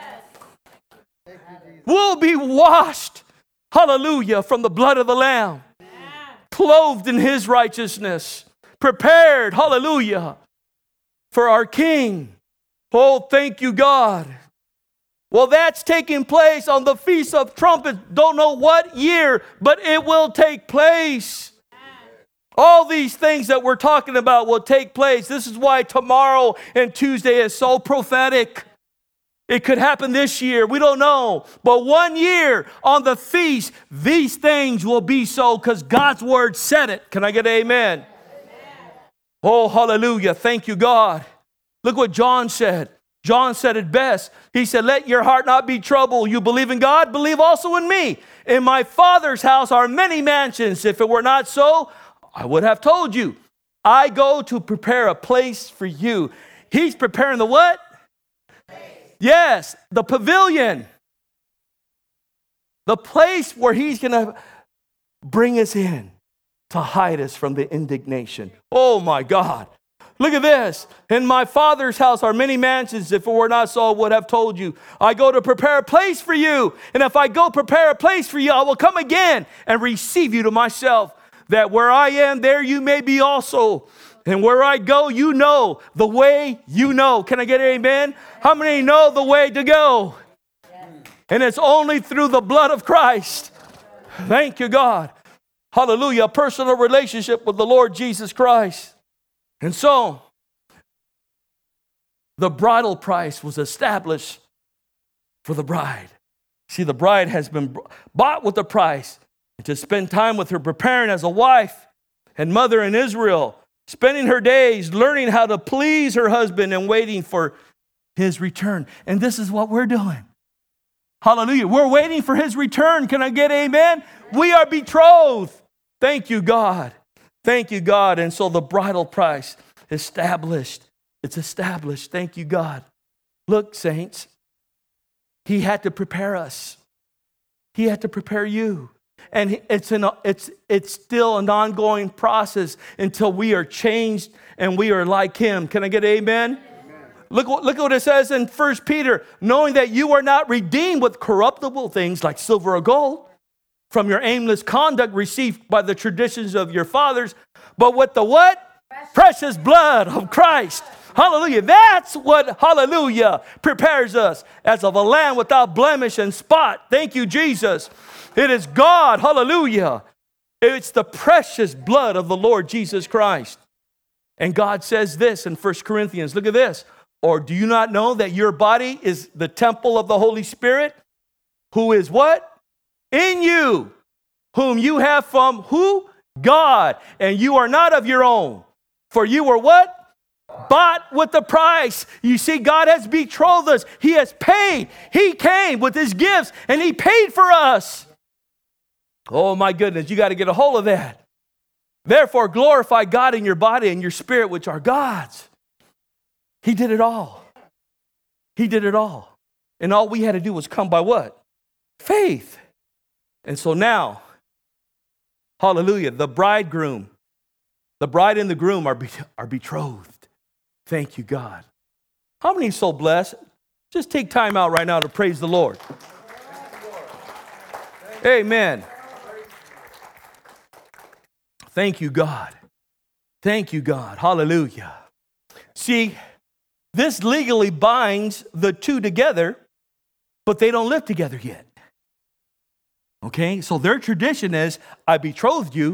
We'll be washed, hallelujah, from the blood of the Lamb, clothed in his righteousness, prepared, hallelujah, for our King. Oh, thank you, God. Well, that's taking place on the Feast of Trumpets. Don't know what year, but it will take place. All these things that we're talking about will take place. This is why tomorrow and Tuesday is so prophetic. It could happen this year. We don't know. But one year on the feast, these things will be so because God's word said it. Can I get an amen? Amen? Oh, hallelujah. Thank you, God. Look what John said. John said it best. He said, let your heart not be troubled. You believe in God, believe also in me. In my Father's house are many mansions. If it were not so, I would have told you. I go to prepare a place for you. He's preparing the what? Place. Yes, the pavilion. The place where he's going to bring us in to hide us from the indignation. Oh my God. Look at this. In my Father's house are many mansions. If it were not so, I would have told you. I go to prepare a place for you. And if I go prepare a place for you, I will come again and receive you to myself, that where I am, there you may be also. And where I go, you know the way you know. Can I get an amen? How many know the way to go? Yes. And it's only through the blood of Christ. Thank you, God. Hallelujah. A personal relationship with the Lord Jesus Christ. And so, the bridal price was established for the bride. See, the bride has been bought with a price. And to spend time with her, preparing as a wife and mother in Israel, spending her days learning how to please her husband and waiting for his return. And this is what we're doing. Hallelujah. We're waiting for his return. Can I get amen? We are betrothed. Thank you, God. Thank you, God. And so the bridal price established. It's established. Thank you, God. Look, saints, he had to prepare us. He had to prepare you. And it's, an, it's, it's still an ongoing process until we are changed and we are like him. Can I get amen? Amen. Look, look what it says in First Peter. Knowing that you are not redeemed with corruptible things like silver or gold from your aimless conduct received by the traditions of your fathers, but with the what? Precious, Precious blood of Christ. Hallelujah. That's what, hallelujah, prepares us as of a lamb without blemish and spot. Thank you, Jesus. It is God, hallelujah. It's the precious blood of the Lord Jesus Christ. And God says this in First Corinthians. Look at this. Or do you not know that your body is the temple of the Holy Spirit, who is what? In you, whom you have from who? God. And you are not of your own. For you were what? Bought with the price. You see, God has betrothed us. He has paid. He came with his gifts and he paid for us. Oh my goodness, you got to get a hold of that. Therefore, glorify God in your body and your spirit, which are God's. He did it all. He did it all. And all we had to do was come by what? Faith. And so now, hallelujah, the bridegroom, the bride and the groom are, be, are betrothed. Thank you, God. How many are so blessed? Just take time out right now to praise the Lord. Amen. Thank you, God. Thank you, God. Hallelujah. See, this legally binds the two together, but they don't live together yet. Okay? So their tradition is, I betrothed you,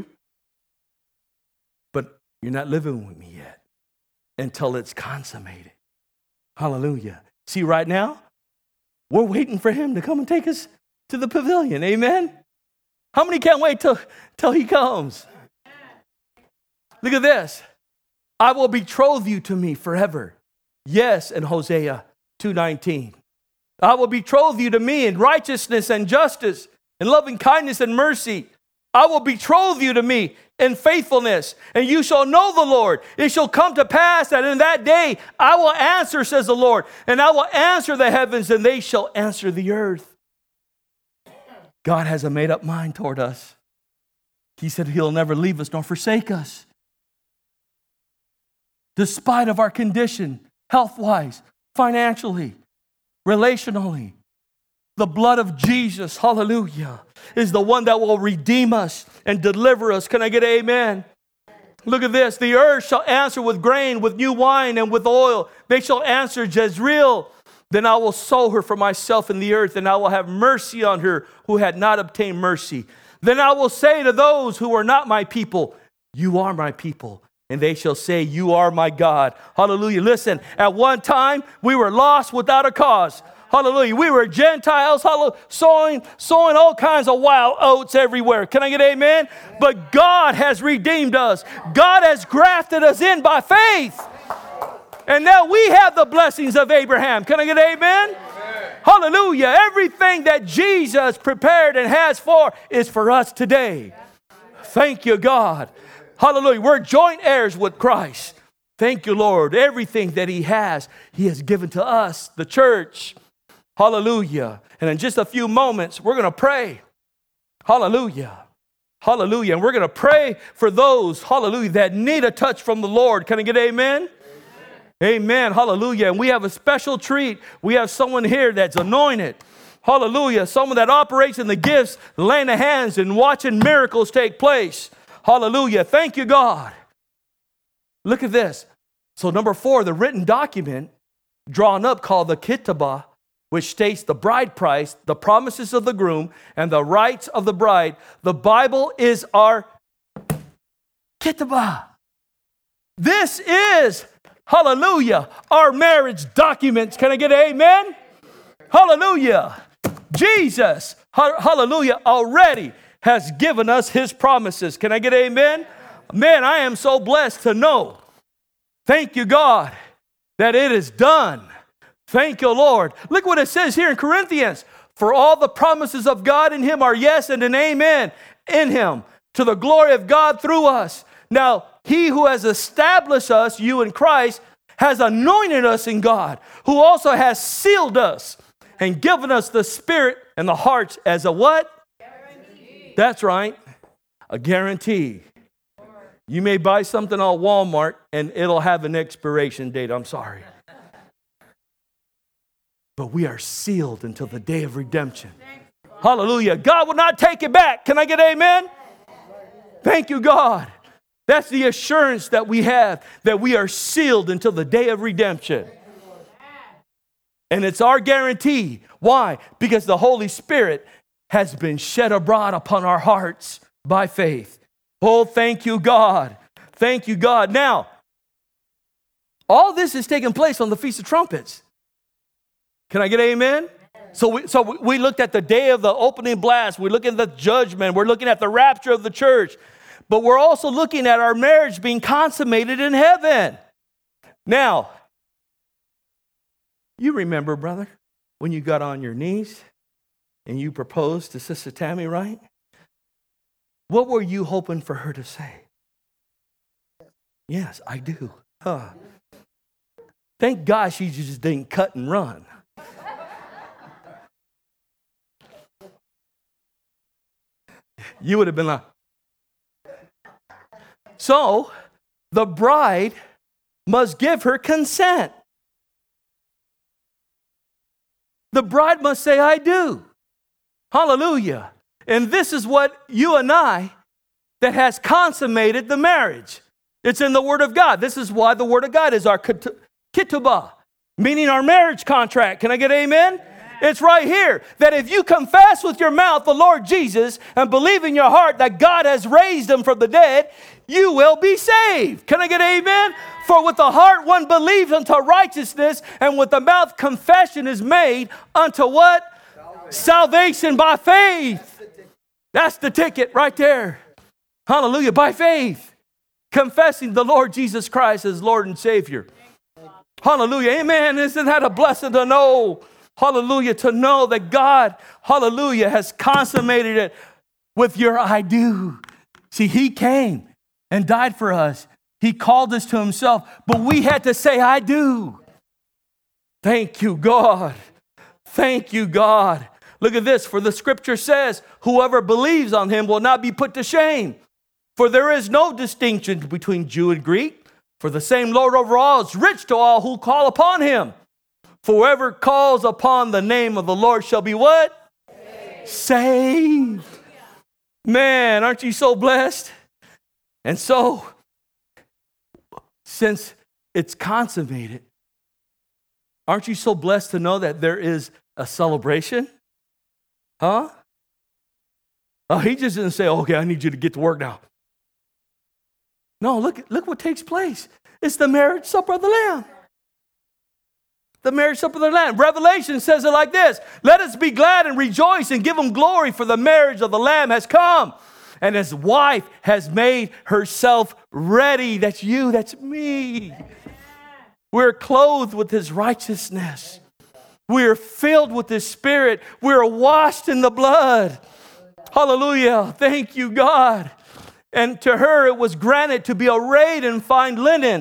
but you're not living with me yet until it's consummated. Hallelujah. See, right now, we're waiting for him to come and take us to the pavilion. Amen? How many can't wait till, till he comes? Look at this. I will betroth you to me forever. Yes, in Hosea two nineteen. I will betroth you to me in righteousness and justice, in loving kindness and mercy. I will betroth you to me in faithfulness, and you shall know the Lord. It shall come to pass that in that day I will answer, says the Lord, and I will answer the heavens, and they shall answer the earth. God has a made-up mind toward us. He said he'll never leave us nor forsake us. Despite of our condition, health-wise, financially, relationally, the blood of Jesus, hallelujah, is the one that will redeem us and deliver us. Can I get amen? Look at this. The earth shall answer with grain, with new wine, and with oil. They shall answer Jezreel. Then I will sow her for myself in the earth, and I will have mercy on her who had not obtained mercy. Then I will say to those who are not my people, you are my people. And they shall say, you are my God. Hallelujah. Listen, at one time, we were lost without a cause. Hallelujah. We were Gentiles, hallelujah, sowing, sowing all kinds of wild oats everywhere. Can I get amen? But God has redeemed us. God has grafted us in by faith. And now we have the blessings of Abraham. Can I get amen? Amen. Hallelujah. Everything that Jesus prepared and has for is for us today. Thank you, God. Hallelujah. We're joint heirs with Christ. Thank you, Lord. Everything that he has, he has given to us, the church. Hallelujah. And in just a few moments, we're going to pray. Hallelujah. Hallelujah. And we're going to pray for those, hallelujah, that need a touch from the Lord. Can I get amen? Amen. Amen. Hallelujah. And we have a special treat. We have someone here that's anointed. Hallelujah. Someone that operates in the gifts, laying the hands and watching miracles take place. Hallelujah. Thank you, God. Look at this. So number four, the written document drawn up called the Ketubah, which states the bride price, the promises of the groom, and the rights of the bride. The Bible is our Ketubah. This is, hallelujah, our marriage documents. Can I get an amen? Hallelujah. Jesus, hallelujah, already has given us his promises. Can I get an amen? Man, I am so blessed to know. Thank you, God, that it is done. Thank you, Lord. Look what it says here in Corinthians. For all the promises of God in him are yes and an amen in him, to the glory of God through us. Now, he who has established us, you in Christ, has anointed us in God, who also has sealed us and given us the Spirit and the hearts as a what? Guarantee. That's right. A guarantee. You may buy something on Walmart and it'll have an expiration date. I'm sorry. But we are sealed until the day of redemption. Hallelujah. God will not take it back. Can I get amen? Thank you, God. That's the assurance that we have, that we are sealed until the day of redemption. And it's our guarantee. Why? Because the Holy Spirit has been shed abroad upon our hearts by faith. Oh, thank you, God. Thank you, God. Now, all this is taking place on the Feast of Trumpets. Can I get amen? So we, so we looked at the day of the opening blast. We're looking at the judgment. We're looking at the rapture of the church. But we're also looking at our marriage being consummated in heaven. Now, you remember, brother, when you got on your knees and you proposed to Sister Tammy, right? What were you hoping for her to say? Yes, I do. Huh. Thank God she just didn't cut and run. You would have been like, so the bride must give her consent. The bride must say, I do. Hallelujah. And this is what you and I that has consummated the marriage. It's in the Word of God. This is why the Word of God is our ketubah, meaning our marriage contract. Can I get amen? Amen? It's right here that if you confess with your mouth the Lord Jesus and believe in your heart that God has raised him from the dead, you will be saved. Can I get amen? For with the heart one believes unto righteousness, and with the mouth confession is made unto what? Salvation, Salvation by faith. That's the ticket right there. Hallelujah. By faith. Confessing the Lord Jesus Christ as Lord and Savior. Hallelujah. Amen. Isn't that a blessing to know? Hallelujah. To know that God, hallelujah, has consummated it with your I do. See, he came and died for us. He called us to himself, but we had to say, I do. Thank you, God. Thank you, God. Look at this. For the scripture says, whoever believes on him will not be put to shame. For there is no distinction between Jew and Greek. For the same Lord over all is rich to all who call upon him. For whoever calls upon the name of the Lord shall be what? Saved. Saved. Man, aren't you so blessed? And so, since it's consummated, aren't you so blessed to know that there is a celebration? Huh? Oh, he just didn't say, okay, I need you to get to work now. No, look, look what takes place. It's the marriage supper of the Lamb. The marriage supper of the Lamb. Revelation says it like this. Let us be glad and rejoice and give him glory, for the marriage of the Lamb has come. And his wife has made herself ready. That's you, that's me. We're clothed with his righteousness. We're filled with his Spirit. We're washed in the blood. Hallelujah. Thank you, God. And to her it was granted to be arrayed in fine linen.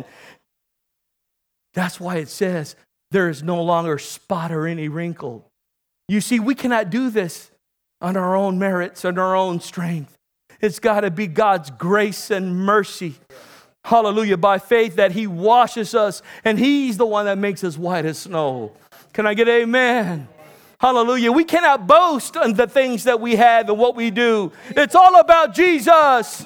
That's why it says there is no longer spot or any wrinkle. You see, we cannot do this on our own merits and our own strength. It's got to be God's grace and mercy. Hallelujah. By faith that he washes us, and he's the one that makes us white as snow. Can I get amen? Hallelujah. We cannot boast on the things that we have and what we do. It's all about Jesus.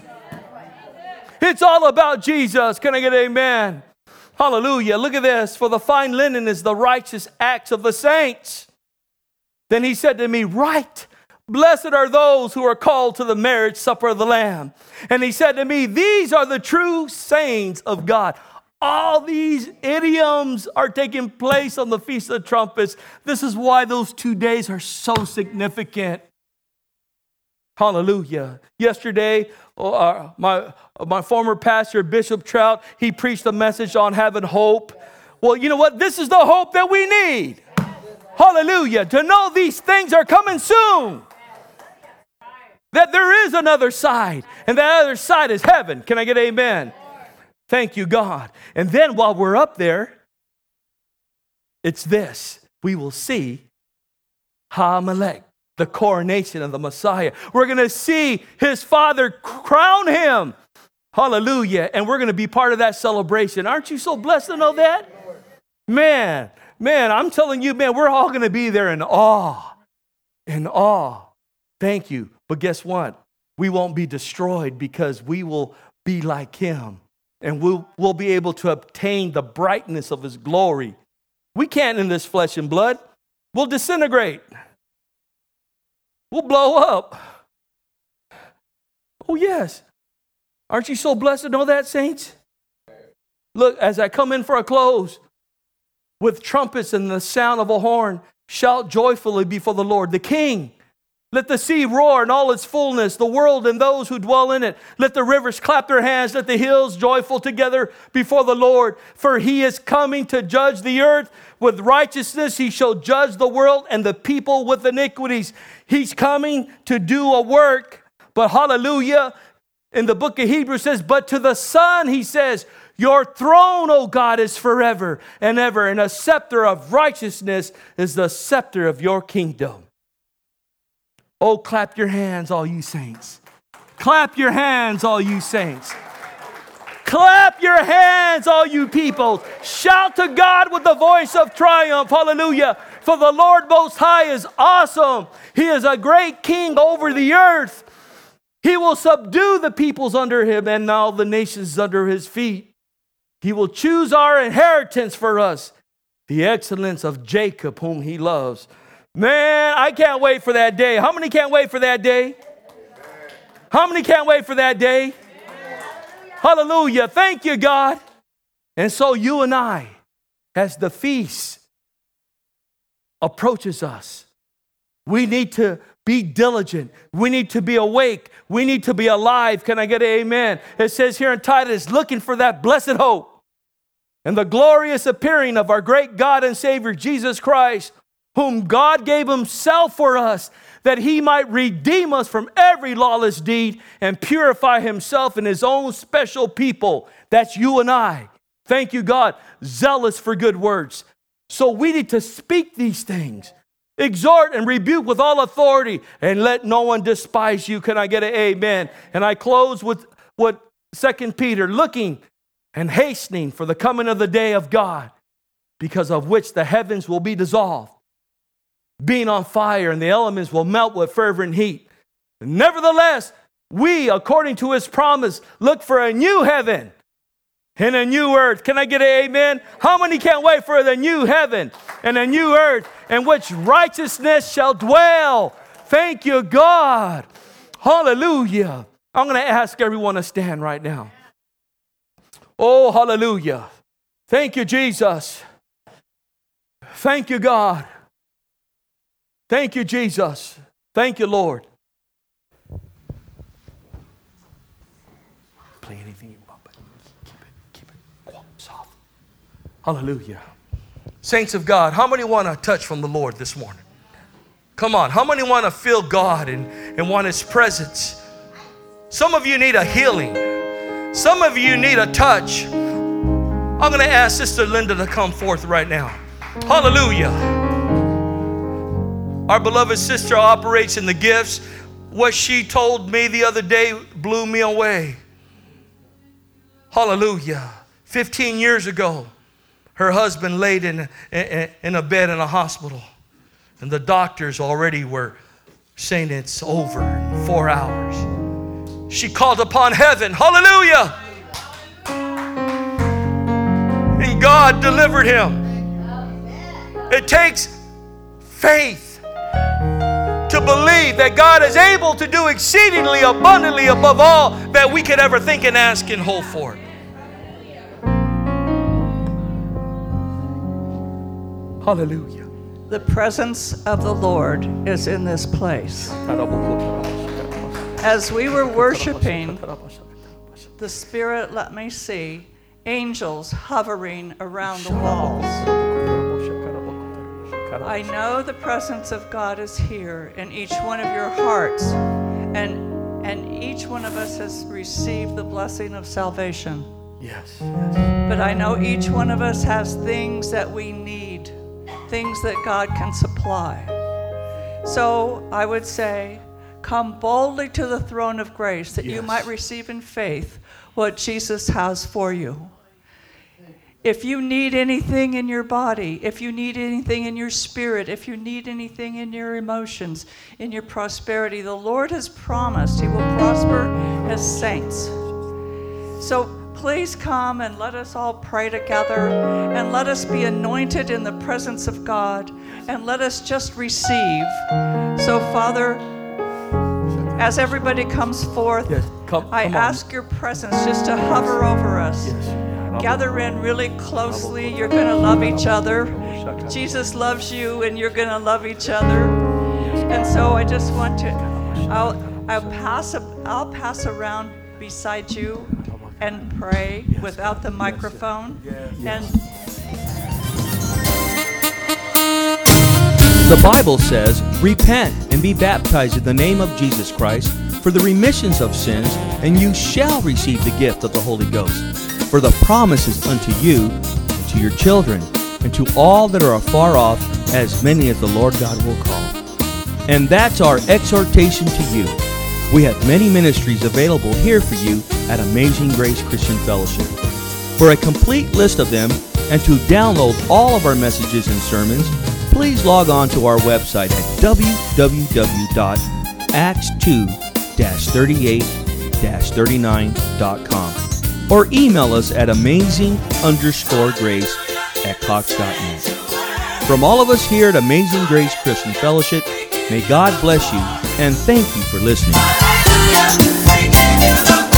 It's all about Jesus. Can I get amen? Hallelujah. Look at this. For the fine linen is the righteous acts of the saints. Then he said to me, right, blessed are those who are called to the marriage supper of the Lamb. And he said to me, these are the true sayings of God. All these idioms are taking place on the Feast of Trumpets. This is why those two days are so significant. Hallelujah. Yesterday, uh, my, my former pastor, Bishop Trout, he preached a message on having hope. Well, you know what? This is the hope that we need. Hallelujah. To know these things are coming soon. That there is another side. And that other side is heaven. Can I get amen? Thank you, God. And then while we're up there, it's this. We will see Ha-Melech, the coronation of the Messiah. We're going to see his Father crown him. Hallelujah. And we're going to be part of that celebration. Aren't you so blessed to know that? Man, man, I'm telling you, man, we're all going to be there in awe. In awe. Thank you. But guess what? We won't be destroyed because we will be like him. And we'll, we'll be able to obtain the brightness of his glory. We can't in this flesh and blood. We'll disintegrate. We'll blow up. Oh, yes. Aren't you so blessed to know that, saints? Look, as I come in for a close, with trumpets and the sound of a horn, shout joyfully before the Lord, the King. Let the sea roar in all its fullness, the world and those who dwell in it. Let the rivers clap their hands, let the hills joyful together before the Lord. For he is coming to judge the earth. With righteousness he shall judge the world and the people with iniquities. He's coming to do a work. But hallelujah, in the book of Hebrews says, but to the Son he says, your throne, O God, is forever and ever. And a scepter of righteousness is the scepter of your kingdom. Oh, clap your hands, all you saints. Clap your hands, all you saints. Clap your hands, all you people. Shout to God with the voice of triumph. Hallelujah. For the Lord Most High is awesome. He is a great king over the earth. He will subdue the peoples under him and all the nations under his feet. He will choose our inheritance for us, the excellence of Jacob whom he loves. Man, I can't wait for that day. How many can't wait for that day? How many can't wait for that day? Hallelujah. Thank you, God. And so you and I, as the feast approaches us, we need to be diligent. We need to be awake. We need to be alive. Can I get an amen? It says here in Titus, looking for that blessed hope and the glorious appearing of our great God and Savior, Jesus Christ, whom God gave himself for us, that he might redeem us from every lawless deed and purify himself in his own special people. That's you and I. Thank you, God. Zealous for good works. So we need to speak these things. Exhort and rebuke with all authority, and let no one despise you. Can I get an amen? And I close with what Second Peter, looking and hastening for the coming of the day of God, because of which the heavens will be dissolved, being on fire, and the elements will melt with fervent heat. Nevertheless, we, according to his promise, look for a new heaven and a new earth. Can I get an amen? How many can't wait for the new heaven and a new earth in which righteousness shall dwell? Thank you, God. Hallelujah. I'm going to ask everyone to stand right now. Oh, hallelujah. Thank you, Jesus. Thank you, God. Thank you, Jesus. Thank you, Lord. Play anything you want, but keep it, keep it quiet, soft. Hallelujah. Saints of God, how many want a touch from the Lord this morning? Come on. How many want to feel God and, and want his presence? Some of you need a healing. Some of you need a touch. I'm going to ask Sister Linda to come forth right now. Hallelujah. Our beloved sister operates in the gifts. What she told me the other day blew me away. Hallelujah. Fifteen years ago, her husband laid in a, in a bed in a hospital. And the doctors already were saying it's over in four hours. She called upon heaven. Hallelujah. And God delivered him. It takes faith to believe that God is able to do exceedingly abundantly above all that we could ever think and ask and hope for. Hallelujah. The presence of the Lord is in this place. As we were worshiping, the Spirit let me see angels hovering around the walls. I know the presence of God is here in each one of your hearts, and and each one of us has received the blessing of salvation. Yes, yes. But I know each one of us has things that we need, things that God can supply. So I would say, come boldly to the throne of grace that Yes. you might receive in faith what Jesus has for you. If you need anything in your body, if you need anything in your spirit, if you need anything in your emotions, in your prosperity, the Lord has promised He will prosper His saints. So please come and let us all pray together, and let us be anointed in the presence of God, and let us just receive. So, Father, as everybody comes forth, Yes, come- I come on. ask your presence just to hover over us. Yes. Gather in really closely. You're going to love each other. Jesus loves you, and you're going to love each other. And so I just want to, I'll, I'll pass, I'll pass around beside you and pray without the microphone. And The Bible says, repent and be baptized in the name of Jesus Christ for the remissions of sins, and you shall receive the gift of the Holy Ghost. For the promise is unto you, and to your children, and to all that are afar off, as many as the Lord God will call. And that's our exhortation to you. We have many ministries available here for you at Amazing Grace Christian Fellowship. For a complete list of them, and to download all of our messages and sermons, please log on to our website at w w w dot acts two dash thirty-eight dash thirty-nine dot com or email us at amazing underscore grace at cox dot net. From all of us here at Amazing Grace Christian Fellowship, may God bless you, and thank you for listening.